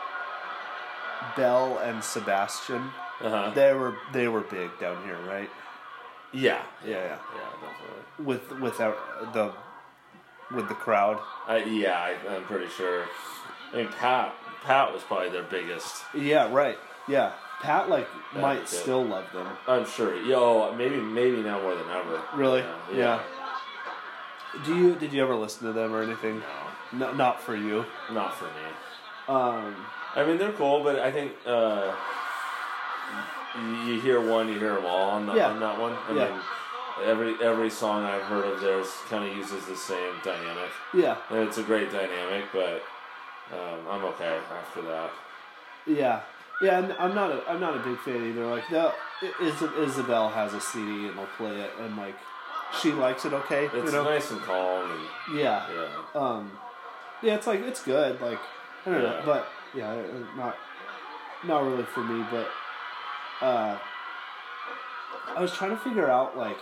Belle and Sebastian, Uh-huh. they were they were big down here, right? Yeah. Yeah, yeah. Yeah, definitely. With without the with the crowd. I, yeah, I, I'm pretty sure. I mean, Pat Pat was probably their biggest. Yeah, right. Yeah, Pat like That might was it. still love them. I'm sure. Yo, maybe maybe now more than ever. Really? Yeah. Yeah. Do you did you ever listen to them or anything? No, not for you. Not for me. Um, I mean, they're cool, but I think uh, you you hear one, you hear them all on, the, Yeah. on that one. I Yeah. mean, every every song I've heard of theirs kind of uses the same dynamic. yeah, And it's a great dynamic, but um, I'm okay after that. yeah, yeah. I'm, I'm not a I'm not a big fan either. Like the Is, Isabel has a C D and they'll play it, and like she likes it. Okay, It's you know. nice and calm, and Yeah. yeah, Um, yeah, it's like it's good. Like I don't know, Yeah. but yeah, uh, not not really for me. But uh, I was trying to figure out like,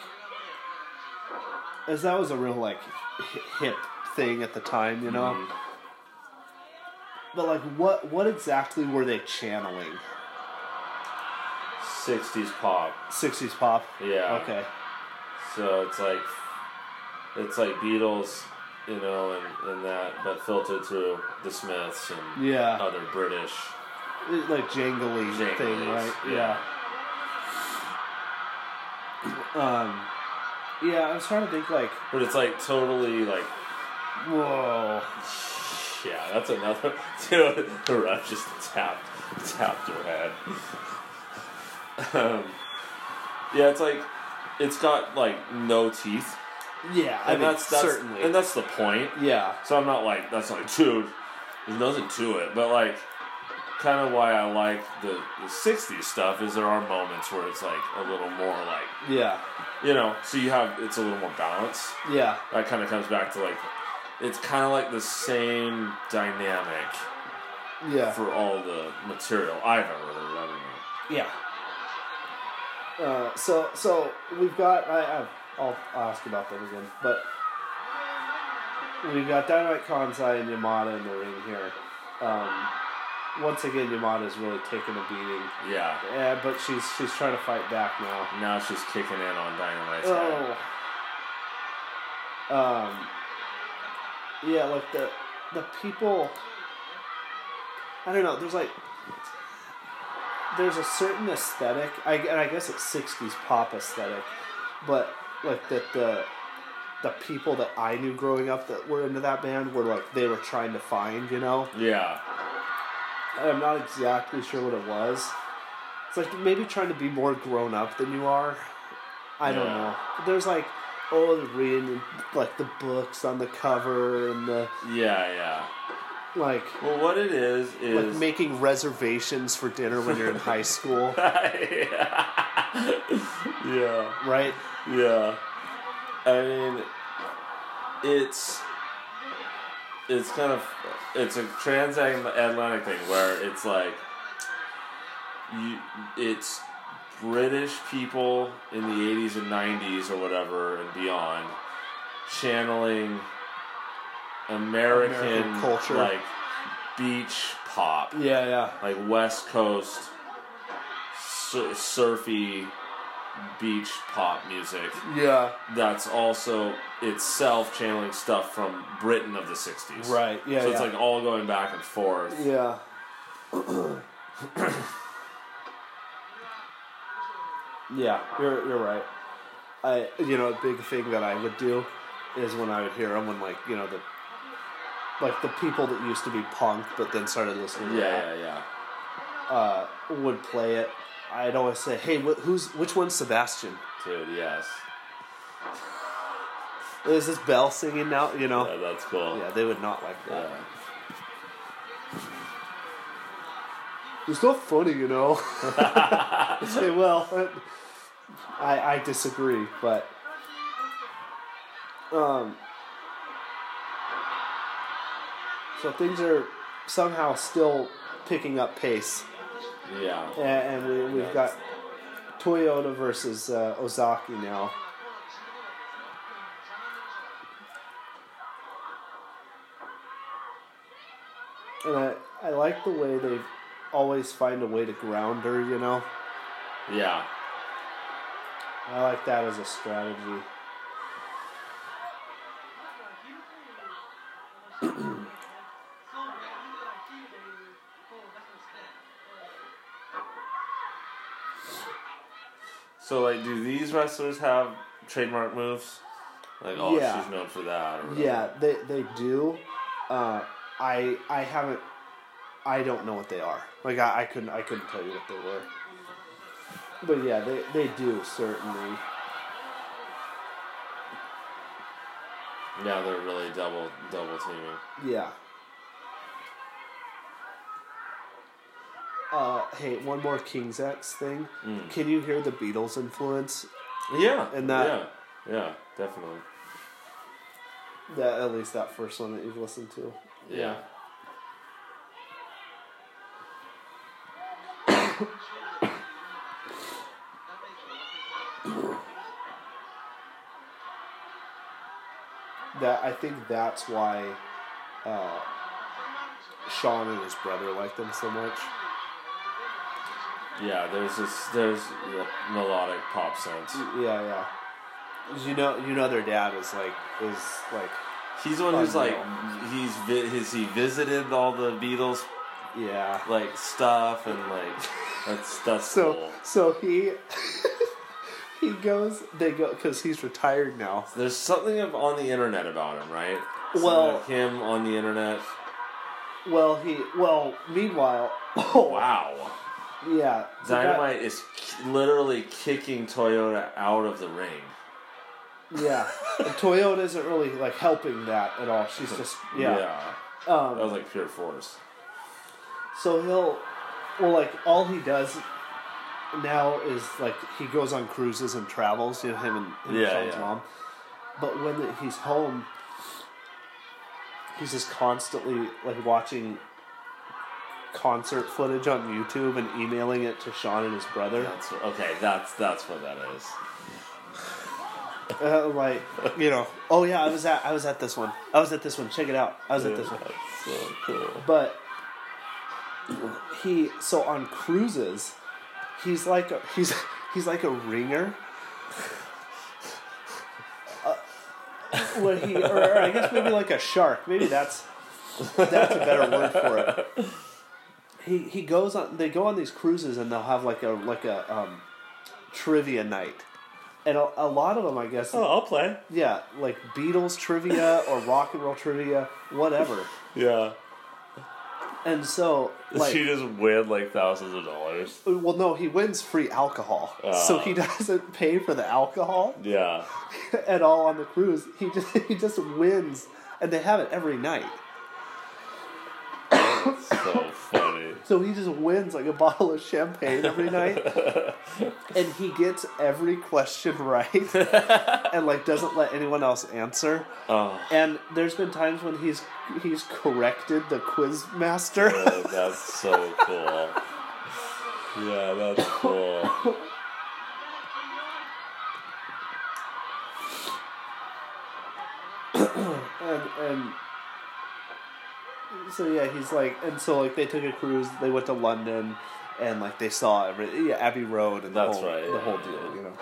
as that was a real like hi- hip thing at the time, you know. Mhm. But like, what what exactly were they channeling? sixties pop. sixties pop. Yeah. Okay. So it's like it's like Beatles, you know, and, and that, but filtered through the Smiths and Yeah. other British. It- like jangly thing, Janglies, right? yeah. Yeah. Um. Yeah, I was trying to think like, But it's like totally like, whoa. yeah, that's another. Dude, the ref just tapped tapped her head. Um, yeah, it's like it's got like no teeth, Yeah, I and mean, that's, that's certainly. and that's the point. Yeah. So I'm not like that's like dude, there's nothing to it, but like. Kind of why I like the, the sixties stuff is there are moments where it's like a little more like, Yeah. you know, so you have, it's a little more balanced. Yeah. That kind of comes back to like, it's kind of like the same dynamic Yeah. for all the material I've ever heard. I don't know. Yeah. Uh, so so we've got I, I I'll ask about them again, but we've got Dynamite Kansai and Yamada in the ring here. Um, once again, Yamada's really taking a beating. Yeah. Yeah, but she's she's trying to fight back now. Now she's kicking in on Dynamite's head. Oh. Um. Yeah, like the the people. I don't know. There's like there's a certain aesthetic. I and I guess it's sixties pop aesthetic, but like that the the people that I knew growing up that were into that band were like they were trying to find, you know. Yeah. I'm not exactly sure what it was. It's like maybe trying to be more grown up than you are. I don't Yeah. know. There's like, oh, they're reading like the books on the cover and the Yeah, yeah. like, Well, what it is is like making reservations for dinner when you're in high school, yeah, right? yeah. I mean, it's it's kind of it's a transatlantic thing where it's like you it's British people in the eighties and nineties or whatever and beyond channeling American, American culture. like beach pop, Yeah, yeah, like West Coast sur- surfy beach pop music Yeah. that's also itself channeling stuff from Britain of the sixties. Right. Yeah. So yeah. it's like all going back and forth. Yeah. Yeah, you're you're right. I you know a big thing that I would do is when I would hear them when like you know the like the people that used to be punk but then started listening to Yeah, rap, yeah, yeah. uh, would play it. I'd always say, "Hey, wh- who's which one's Sebastian? Dude, yes. Is this Belle singing now?" You know. Yeah, that's cool. Yeah, they would not like that. Yeah. It's not funny, you know. I say, well, I I disagree, but um, so things are somehow still picking up pace, Yeah. and, and we we've got Toyota versus uh, Ozaki now. And I, I like the way they always find a way to ground her, you know? Yeah. I like that as a strategy. So, like, do these wrestlers have trademark moves? Like, oh, Yeah. she's known for that. Or Yeah, they they do. Uh, I I haven't. I don't know what they are. Like I, I couldn't I couldn't tell you what they were. But yeah, they they do certainly. Yeah, they're really double double teaming. Yeah. Uh, hey, one more King's X thing. Mm. Can you hear the Beatles influence? Yeah. And that- Yeah. Yeah, definitely. That at least that first one that you've listened to. Yeah. That I think that's why uh, Sean and his brother like them so much. Yeah, there's this there's the melodic pop sense. Yeah, yeah. 'Cause You know, you know, their dad is like is like He's the one who's like Unreal. he's vi- has he visited all the Beatles yeah. like stuff and like that's that's So cool. so he he goes. They go because he's retired now. There's something of, on the internet about him, right? Something Well- about him on the internet. Well, he well. Meanwhile, oh Wow. yeah, the guy- Dynamite is k- literally kicking Toyota out of the ring. Yeah, and Toyota isn't really like helping that at all. She's just yeah. That Um, was like pure force. so he'll well like all he does now is like he goes on cruises and travels. You know him and, him Yeah, and Sean's yeah. mom. But when the, he's home, he's just constantly like watching concert footage on YouTube and emailing it to Sean and his brother. That's okay. That's that's what that is. Uh, like you know, oh yeah, I was at I was at this one. I was at this one. Check it out. I was at this one. That's so cool. But he so on cruises, he's like a, he's he's like a ringer. Uh, where he or, or I guess maybe like a shark. Maybe that's that's a better word for it. He he goes on. They go on these cruises and they'll have like a like a um, trivia night. And a, a lot of them, I guess, Oh, I'll play. yeah, like Beatles trivia or rock and roll trivia, whatever. Yeah. And so, like, she just win like thousands of dollars. well, no, he wins free alcohol, so Ah. he doesn't pay for the alcohol Yeah. at all on the cruise. He just he just wins, and they have it every night. So funny. So he just wins like a bottle of champagne every night, and he gets every question right, and like doesn't let anyone else answer. Oh, And there's been times when he's he's corrected the quiz master. oh, that's so cool. Yeah, that's cool. and and so yeah, he's like, and so like they took a cruise. They went to London, and like they saw every yeah, Abbey Road and the That's whole right, the yeah, whole yeah, deal, yeah. you know.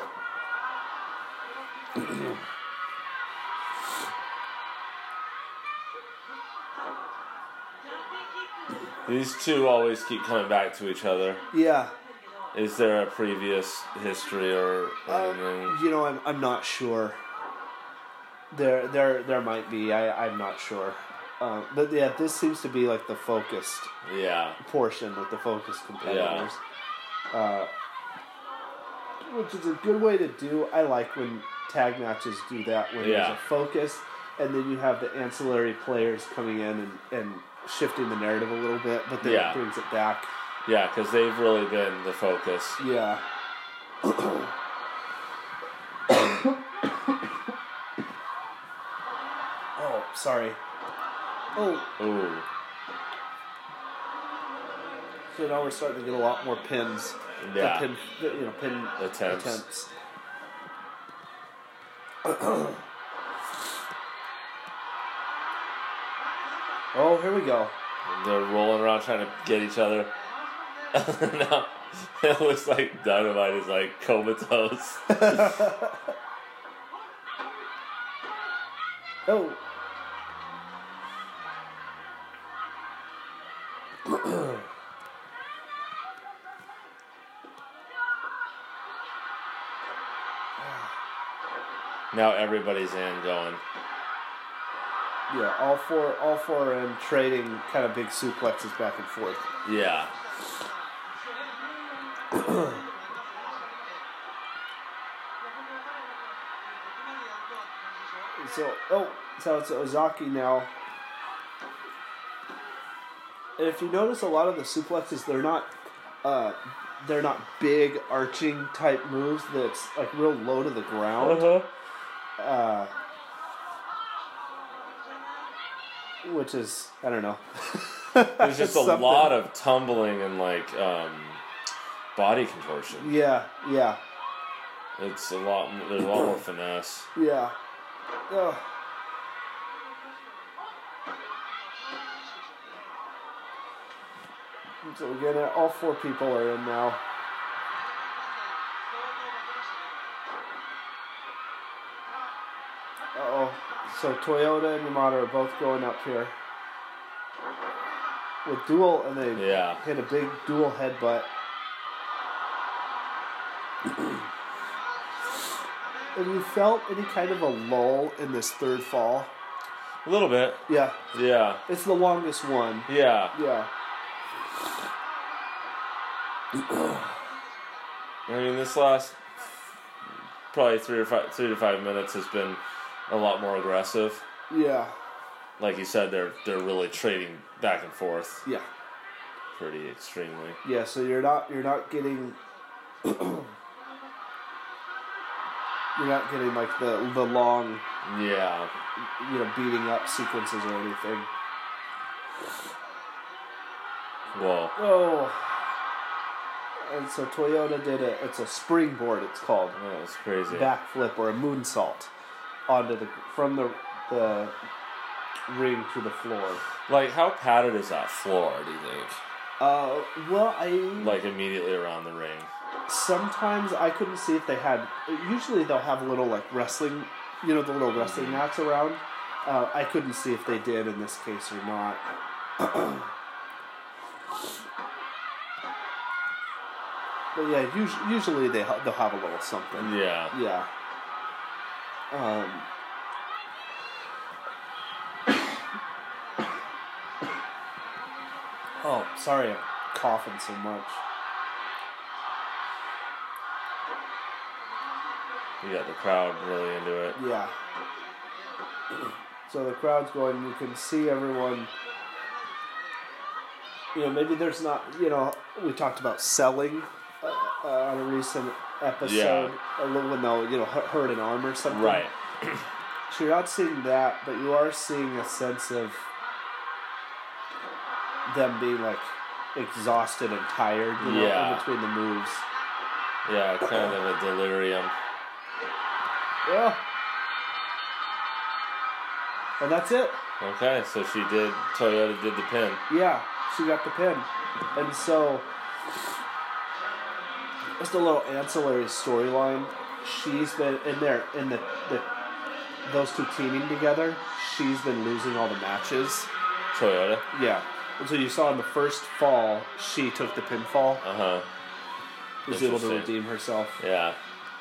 These two always keep coming back to each other. Yeah. Is there a previous history or anything? Uh, you know, I'm I'm not sure. There there there might be. I I'm not sure. Um, but yeah, this seems to be like the focused yeah. portion, like the focused competitors. Uh, which is a good way to do. I like when tag matches do that, when Yeah. there's a focus, and then you have the ancillary players coming in and, and shifting the narrative a little bit, but then Yeah. it brings it back. Yeah, because they've really been the focus. Yeah. Oh, sorry. Oh, Ooh. so now we're starting to get a lot more pins. Yeah. Uh, pin, you know, pin Attempts. attempts. Oh, here we go. They're rolling around trying to get each other. Now, it looks like Dynamite is like comatose. Oh. Now everybody's in going. Yeah, all four, all four are in trading kind of big suplexes back and forth. Yeah. So, oh, so it's Ozaki now. And if you notice, a lot of the suplexes, they're not, uh, they're not big arching type moves. That's like real low to the ground. Uh-huh. Uh, which is, I don't know. There's just a Something. lot of tumbling and like um, body contortion. Yeah, yeah, It's a lot. There's a lot more finesse. yeah. Ugh. So again, all four people are in now. Uh-oh. So Toyota and Yamato are both going up here. With dual, and they Yeah. hit a big dual headbutt. Have you felt any kind of a lull in this third fall? A little bit. Yeah. Yeah. It's the longest one. Yeah. Yeah. I mean, this last probably three or five, three to five minutes has been a lot more aggressive. Yeah. Like you said, they're they're really trading back and forth Yeah. pretty extremely. Yeah, so you're not you're not getting you're not getting like the the long, Yeah. you know, beating up sequences or anything. Well. Oh. And so Toyota did a it's a springboard, it's called. Oh, that's crazy. Backflip or a moonsault onto the from the the ring to the floor. Like, how padded is that floor? Do you think? Uh, well, I Like immediately around the ring. sometimes I couldn't see if they had. Usually they'll have little like wrestling, you know, the little wrestling mats around. Uh, I couldn't see if they did in this case or not. But yeah, usually, usually they ha- they'll have a little something. Yeah. Yeah. Um. Oh, sorry, I'm coughing so much. You got the crowd really into it. Yeah. So the crowd's going, you can see everyone. You know, maybe there's not, you know, we talked about selling uh, uh, on a recent episode. A little, when they'll, you know, hu- hurt an arm or something. Right. So you're not seeing that, but you are seeing a sense of them being like exhausted and tired, you know, Yeah. in between the moves. Yeah, kind of a delirium. Yeah. And that's it. Okay, so she did, Toyota did the pin. Yeah, she got the pin. And so just a little ancillary storyline. She's been in there in the, the those two teaming together. She's been losing all the matches. Toyota. Yeah. And so you saw in the first fall, she took the pinfall. Uh huh. Was able to Interesting. redeem herself. Yeah.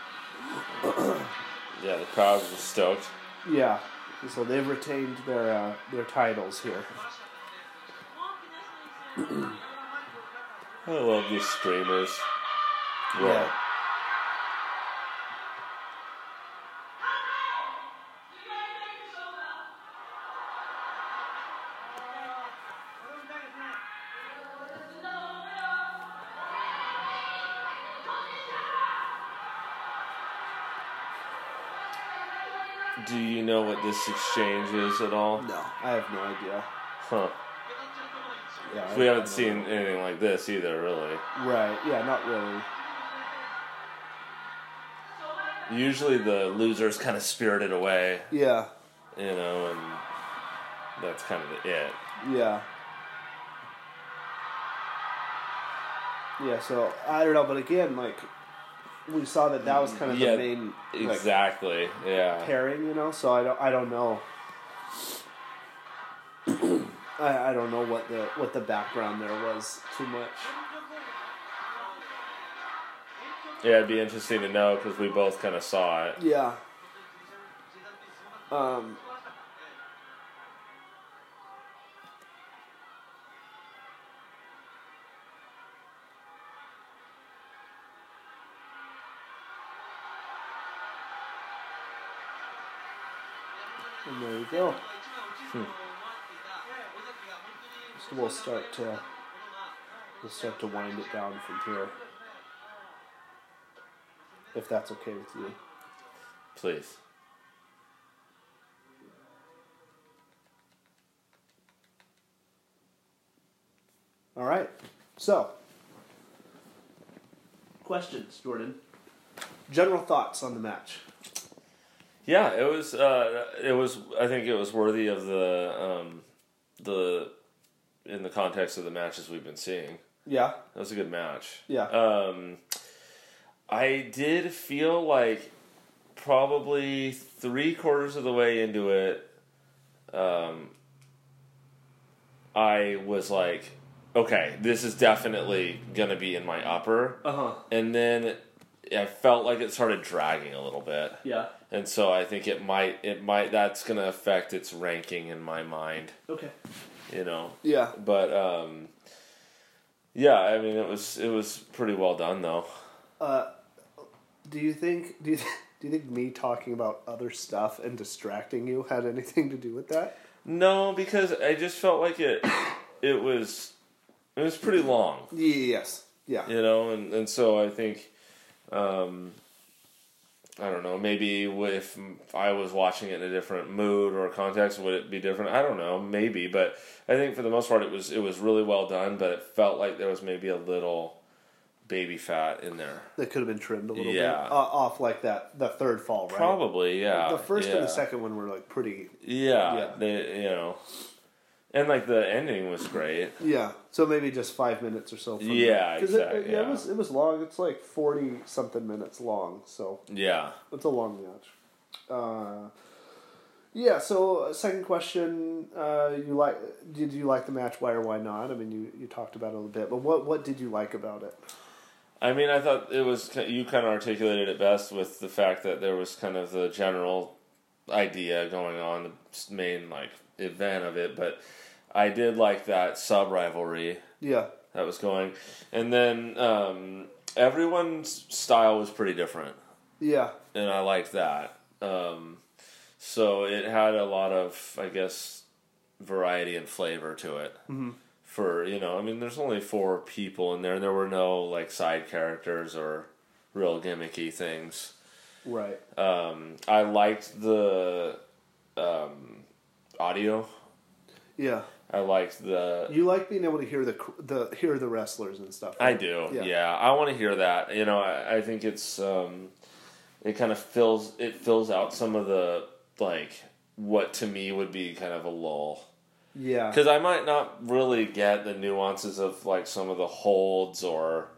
Yeah, the crowd was stoked. Yeah. And so they've retained their uh, their titles here. I love these streamers. Yeah. Do you know what this exchange is at all? No, I have no idea. Huh. Yeah, I- We I haven't don't seen know. anything like this either, really. Right. Yeah, not really. Usually the loser's kind of spirited away, Yeah. you know, and that's kind of it. Yeah. Yeah, so I don't know, but again, like we saw that that was kind of Yeah, the main like, Exactly, yeah. pairing, you know. So I don't, I don't know. I, I don't know what the what the background there was too much. Yeah, it'd be interesting to know because we both kind of saw it. Yeah. Um. And there you go. Hmm. So we'll start to we'll start to wind it down from here, if that's okay with you. Please. All right. So, questions, Jordan. General thoughts on the match. Yeah, it was. Uh, it was. I think it was worthy of the um, the in the context of the matches we've been seeing. Yeah. That was a good match. Yeah. Um, I did feel like probably three quarters of the way into it, um, I was like, okay, this is definitely gonna be in my upper. Uh huh. And then I felt like it started dragging a little bit. Yeah. And so I think it might, it might, that's going to affect its ranking in my mind, Okay. you know. Yeah. But, um, yeah, I mean, it was, it was pretty well done though. Uh, do you think do you, do you think me talking about other stuff and distracting you had anything to do with that? No, because I just felt like it, it was, it was pretty long, Yes. Yeah. you know, and, and so I think, um, I don't know, maybe if I was watching it in a different mood or context, would it be different? I don't know, maybe, but I think for the most part it was it was really well done, but it felt like there was maybe a little baby fat in there. That could have been trimmed a little Yeah. bit uh, off like that the third fall, right? Probably, yeah. The first yeah. and the second one were like pretty. Yeah, Yeah. they, you know, and like the ending was great. Yeah. So maybe just five minutes or so. From Yeah, Because exactly, it, yeah, yeah. it was it was long. It's like forty something minutes long. So Yeah. it's a long match. Uh, yeah. So uh, second question, uh, you like? Did you like the match? Why or why not? I mean, you, you talked about it a little bit, but what what did you like about it? I mean, I thought it was, you kind of articulated it best with the fact that there was kind of the general idea going on, the main, like, event of it, but I did like that sub-rivalry Yeah. that was going. And then um, everyone's style was pretty different, Yeah. and I liked that. Um, so it had a lot of, I guess, variety and flavor to it. Mm-hmm. For, you know, I mean, there's only four people in there, and there were no, like, side characters or real gimmicky things. Right. Um, I liked the um, audio. Yeah. I liked the... You like being able to hear the cr- the hear the wrestlers and stuff. I Right? do, Yeah. yeah. I want to hear that. You know, I, I think it's... Um, it kind of fills... It fills out some of the, like, what to me would be kind of a lull. Yeah. Because I might not really get the nuances of, like, some of the holds or,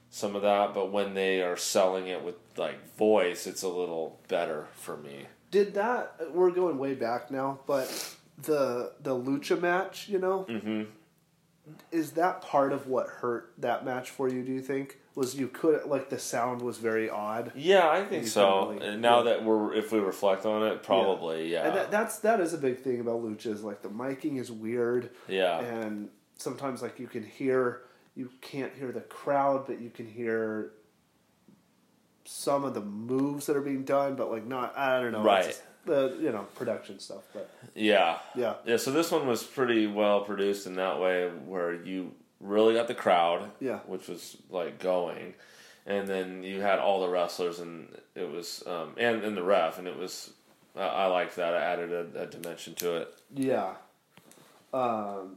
some of that, but when they are selling it with like voice, it's a little better for me. Did that? We're going way back now, but the the lucha match, you know, Mm-hmm. is that part of what hurt that match for you? Do you think was you could like the sound was very odd? Yeah, I think You so. couldn't really- And now yeah. that we're, if we reflect on it, probably, yeah. And that, that's that is a big thing about lucha is like the miking is weird. Yeah. And sometimes like you can hear you can't hear the crowd, but you can hear some of the moves that are being done, but like not I don't know. Right. It's just the you know production stuff, but Yeah. yeah, Yeah, so this one was pretty well produced in that way where you really got the crowd, Yeah. which was like going, and then you had all the wrestlers and it was um, and, and the ref, and it was uh, I liked that. I added a, a dimension to it. yeah. Um.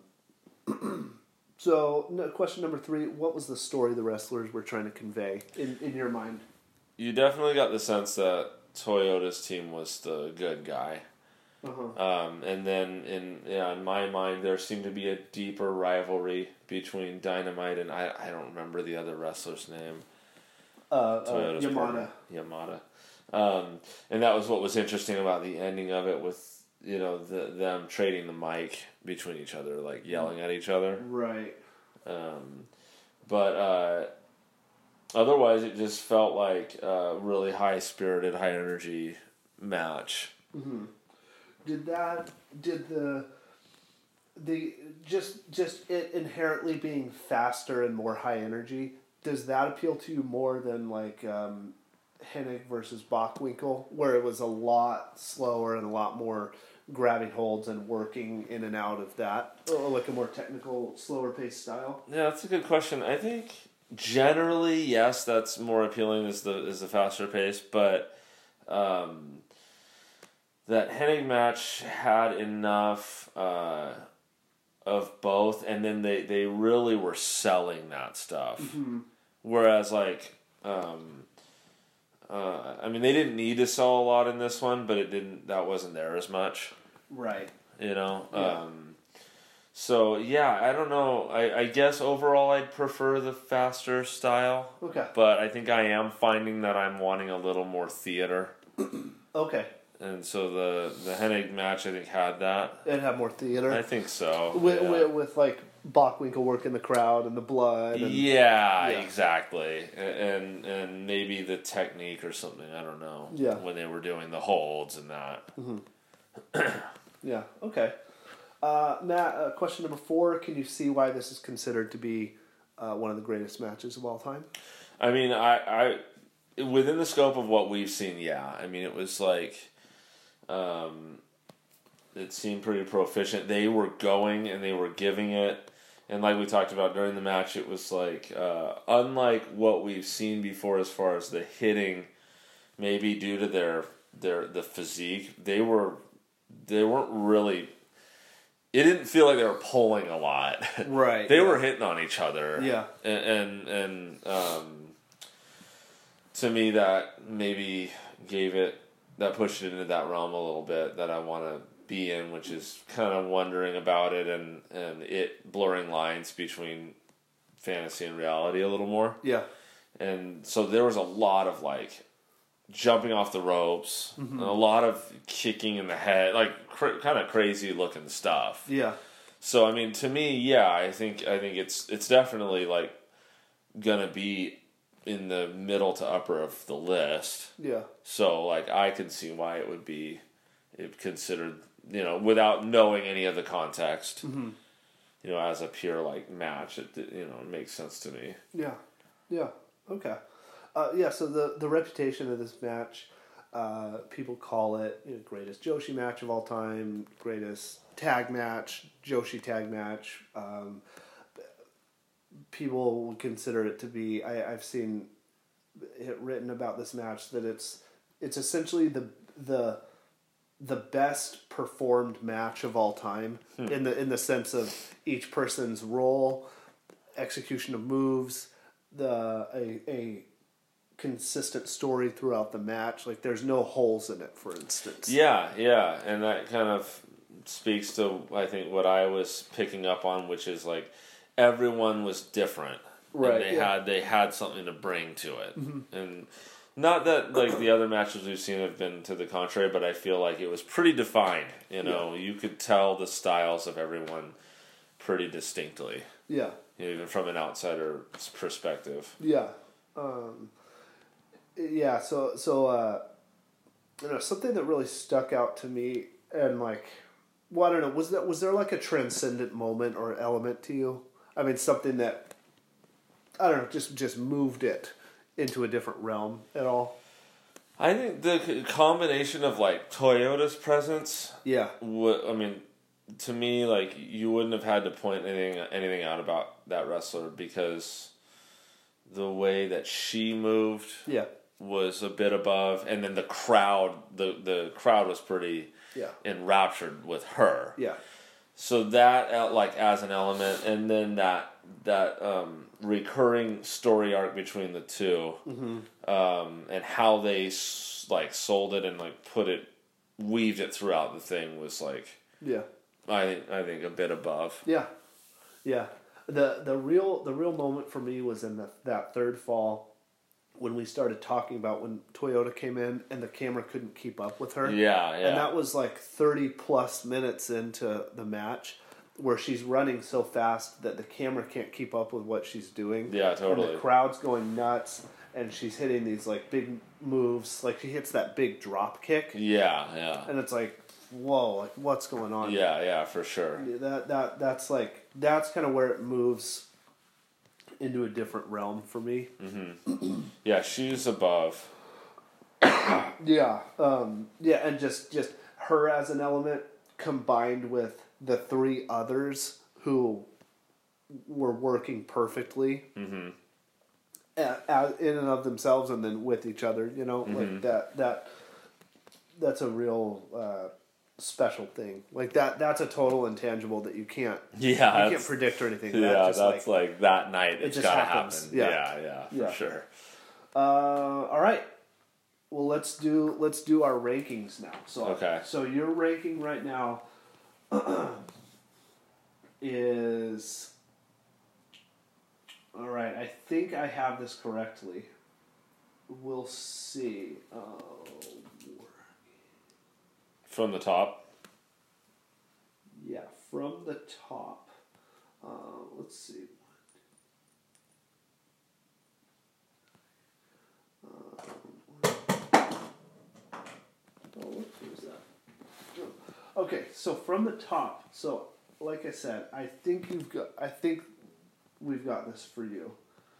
So, no, question number three: what was the story the wrestlers were trying to convey in in your mind? You definitely got the sense that Toyota's team was the good guy. Uh-huh. Um, and then in yeah, in my mind, there seemed to be a deeper rivalry between Dynamite and I, I don't remember the other wrestler's name. Uh, uh, Toyota's Yamada. partner, Yamada. Um, and that was what was interesting about the ending of it with, you know, the, them trading the mic between each other, like yelling at each other. Right. Um, but uh, otherwise, it just felt like a really high-spirited, high-energy match. Mm-hmm. Did that? Did the the just just it inherently being faster and more high energy? Does that appeal to you more than like um, Hennig versus Bockwinkel, where it was a lot slower and a lot more grabbing holds and working in and out of that, or like a more technical, slower paced style? Yeah, that's a good question. I think generally, yes, that's more appealing is the is the faster pace, but um, that Hennig match had enough uh, of both, and then they, they really were selling that stuff. Mm-hmm. Whereas, like, um, uh, I mean, they didn't need to sell a lot in this one, but it didn't. That wasn't there as much, Right. you know. Yeah. Um, so yeah, I don't know. I, I guess overall, I'd prefer the faster style. Okay. But I think I am finding that I'm wanting a little more theater, Okay. and so the the Hennig match I think had that. It had more theater. I think so. with, yeah. with, with like Bockwinkel working the crowd and the blood. And, Yeah, Yeah. exactly, and and maybe the technique or something. I don't know. Yeah. when they were doing the holds and that. Yeah. Okay. Uh, Matt, uh, question number four. Can you see why this is considered to be uh, one of the greatest matches of all time? I mean, I, I within the scope of what we've seen, yeah. I mean, it was like, um, it seemed pretty proficient. They were going and they were giving it. And like we talked about during the match, it was like, uh, unlike what we've seen before as far as the hitting, maybe due to their their the physique, they were they weren't really. It didn't feel like they were pulling a lot. Right. They yeah. were hitting on each other. Yeah. And and, and um, to me, that maybe gave it that pushed it into that realm a little bit that I want to be in, which is kind of wondering about it and, and it blurring lines between fantasy and reality a little more. Yeah. And so there was a lot of like jumping off the ropes, Mm-hmm. and a lot of kicking in the head, like cr- kind of crazy looking stuff. Yeah. So I mean, to me, yeah, I think I think it's it's definitely like gonna be in the middle to upper of the list. Yeah. So like I can see why it would be it considered, you know, without knowing any of the context. Mm-hmm. You know, as a pure like match, it you know it makes sense to me. Yeah. Yeah. Okay. Uh, yeah. So the the reputation of this match, uh, people call it you know, greatest Joshi match of all time, greatest tag match, Joshi tag match. Um, people would consider it to be. I, I've seen it written about this match that it's it's essentially the the the best performed match of all time Hmm. in the in the sense of each person's role, execution of moves, the a a consistent story throughout the match. Like there's no holes in it, for instance. Yeah, yeah, and that kind of speaks to I think what I was picking up on, which is like everyone was different. Right, And they yeah. had they had something to bring to it, Mm-hmm. and not that like the other matches we've seen have been to the contrary, but I feel like it was pretty defined. You know, you could tell the styles of everyone pretty distinctly, Yeah. even from an outsider's perspective. Yeah. Um, yeah, so, so uh, you know, something that really stuck out to me, and like, well, I don't know, was that was there like a transcendent moment or element to you? I mean, something that, I don't know, just, just moved it into a different realm at all? I think the combination of like Toyota's presence, Yeah. would, I mean, to me, like you wouldn't have had to point anything anything out about that wrestler because the way that she moved Yeah. was a bit above, and then the crowd, the the crowd was pretty Yeah. enraptured with her. Yeah. So that, uh, like, as an element, and then that that um, recurring story arc between the two, Mm-hmm. um, and how they s- like sold it and like put it, weaved it throughout the thing was like, Yeah. I think I think a bit above. Yeah, yeah. the the real The real moment for me was in the, that third fall when we started talking about when Toyota came in and the camera couldn't keep up with her. Yeah, yeah. And that was like thirty plus minutes into the match where she's running so fast that the camera can't keep up with what she's doing. Yeah, totally. And the crowd's going nuts and she's hitting these like big moves. Like she hits that big drop kick. Yeah, yeah. And it's like, whoa, like what's going on? Yeah, yeah, for sure. That that that's like that's kind of where it moves into a different realm for me. Yeah, she's above. Yeah, um, yeah, and just just her as an element combined with the three others who were working perfectly mm-hmm. a, in and of themselves, and then with each other. You know, Mm-hmm. like that that that's a real uh, special thing. Like that that's a total intangible that you can't Yeah, you can't that's- predict or anything. Yeah, That just, that's like, like that night. It's just gotta happens. happen. Yeah. Yeah, yeah, for Yeah. sure. Uh, all right. Well, let's do let's do our rankings now. So Okay. So your ranking right now is all right. I think I have this correctly. We'll see. Oh, From the top. yeah, from the top. Uh, let's see. Oh, what was that? Okay, so from the top, so like I said, I think you've got. I think we've got this for you.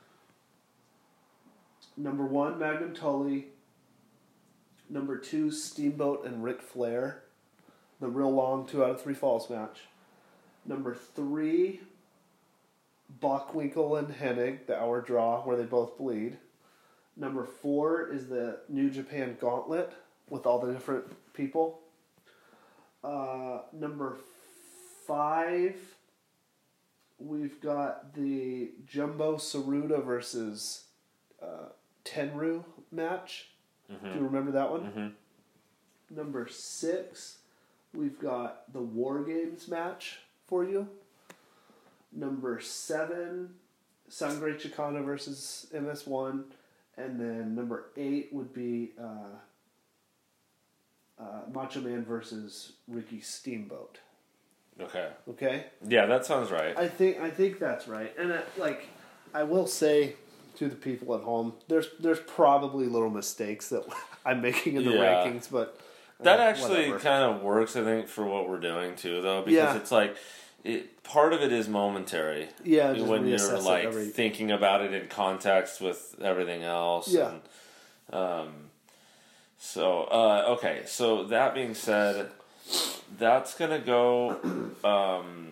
Number one, Magnum Tully. Number two, Steamboat and Ric Flair, the real long two out of three falls match. Number three, Bockwinkel and Hennig, the hour draw where they both bleed. Number four is the New Japan Gauntlet with all the different people. Uh, number five, we've got the Jumbo Saruta versus uh, Tenryu match. Mm-hmm. Do you remember that one? Mm-hmm. Number six, we've got the War Games match for you. Number seven, Sangre Chicana versus M S one. And then number eight would be uh, uh, Macho Man versus Ricky Steamboat. Okay. Okay? Yeah, that sounds right. I think I think that's right. And uh, like, I will say to the people at home, there's there's probably little mistakes that I'm making in the Yeah. rankings, but uh, That actually whatever. kind of works, I think, for what we're doing too, though, because Yeah. it's like it, part of it is momentary. Yeah, just when you're reassess it like every- thinking about it in context with everything else. Yeah. And, um. So uh, okay. So that being said, that's gonna go. Um.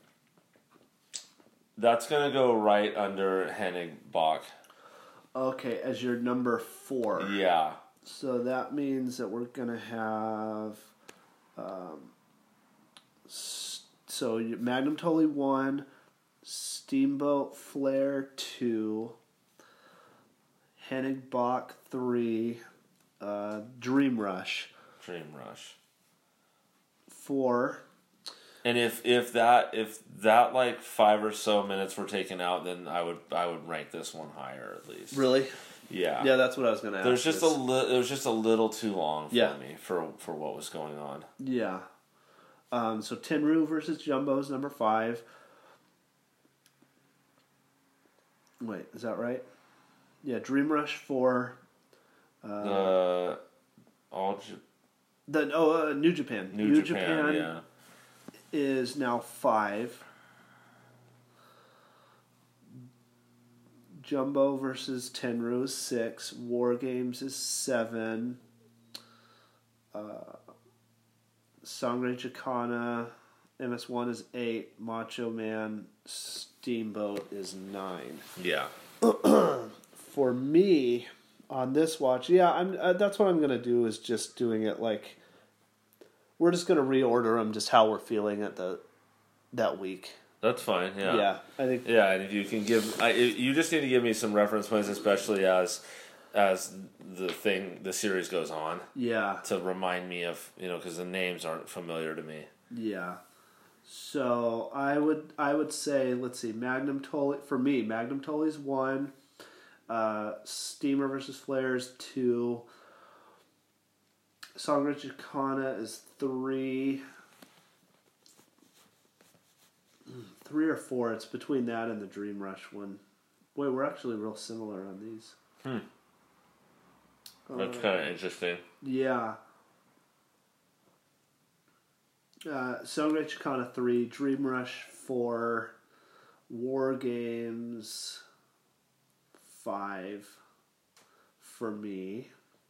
That's gonna go right under Hennig Bach. Okay, as your number four. Yeah. So that means that we're gonna have, um, s- so you- Magnum Tully one, Steamboat Flair two, Hennig Bach three, uh, Dream Rush Dream Rush. four, And if, if that if that like five or so minutes were taken out, then I would I would rank this one higher at least. Really? Yeah. Yeah, that's what I was going to ask. There's just is- a li- it was just a little too long for Yeah. me for for what was going on. Yeah. Um, so Tenru versus Jumbo is number five. Wait, is that right? Yeah, Dream Rush four. Uh, Uh, all J- the oh uh, New Japan. New, Japan, yeah. is now five. Jumbo versus Tenru is six. War Games is seven. Uh, Sangre Chicana, M S one is eight. Macho Man Steamboat is nine. Yeah. For me, on this watch, yeah, I'm. Uh, that's what I'm gonna do. Is just doing it like we're just gonna reorder them, just how we're feeling at the that week. That's fine. Yeah. Yeah, I think. Yeah, and if you can give, I, you just need to give me some reference points, especially as as the thing, the series goes on, Yeah, to remind me of, you know, because the names aren't familiar to me. yeah. So I would I would say, let's see, Magnum Tully for me. Magnum Tully's one. Uh, Steamer versus Flair is two. Sangre Chicana is three. Three or four. It's between that and the Dream Rush one. Boy, we're actually real similar on these. Hmm. That's Uh, kind of interesting. Yeah. Uh, Sangre Chicana three, Dream Rush four, War Games five for me.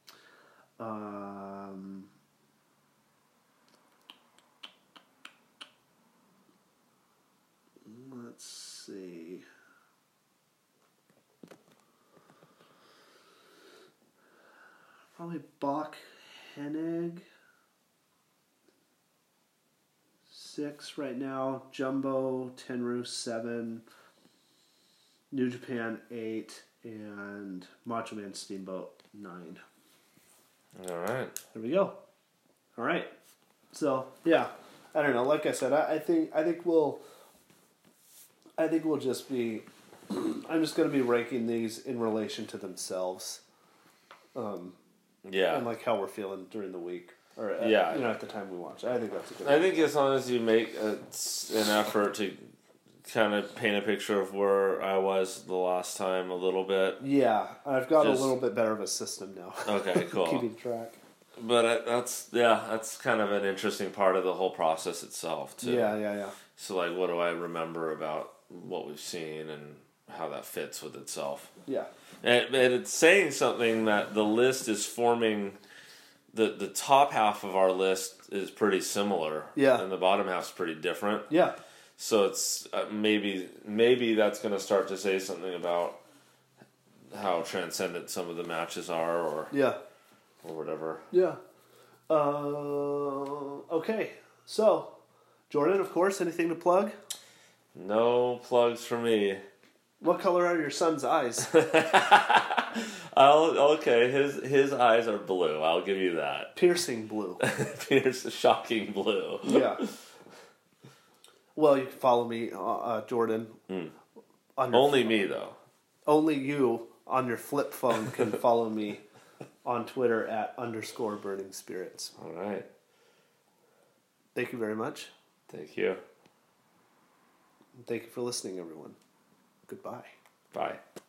Um, let's see. Probably Bach Hennig. Six right now. Jumbo, Tenru, seven. New Japan, eight. And Macho Man Steamboat, nine. All right. There we go. All right. So, yeah. I don't know. Like I said, I, I think I think we'll I think we'll just be I'm just going to be ranking these in relation to themselves. Um Yeah. and like how we're feeling during the week, or at, Yeah. you know, at the time we watch. I think that's a good. I think as long as you make a, an effort to kind of paint a picture of where I was the last time a little bit. Yeah, I've got Just- a little bit better of a system now. Okay, cool. Keeping track. But I, that's, yeah, that's kind of an interesting part of the whole process itself, too. Yeah, yeah, yeah. So, like, what do I remember about what we've seen and how that fits with itself? Yeah. And, and it's saying something that the list is forming. The the top half of our list is pretty similar. Yeah. And the bottom half's pretty different. Yeah. So it's uh, maybe maybe that's going to start to say something about how transcendent some of the matches are, or Yeah. or whatever. Yeah. Uh, okay. So, Jordan, of course, anything to plug? No plugs for me. What color are your son's eyes? I'll okay. His his eyes are blue. I'll give you that. Piercing blue. Peter's a shocking blue. Yeah. Well, you can follow me, uh, uh, Jordan. Mm. On your Only me though. Only you on your flip phone can follow me on Twitter at underscore burning spirits. All right. Thank you very much. Thank you. Thank you for listening, everyone. Goodbye. Bye.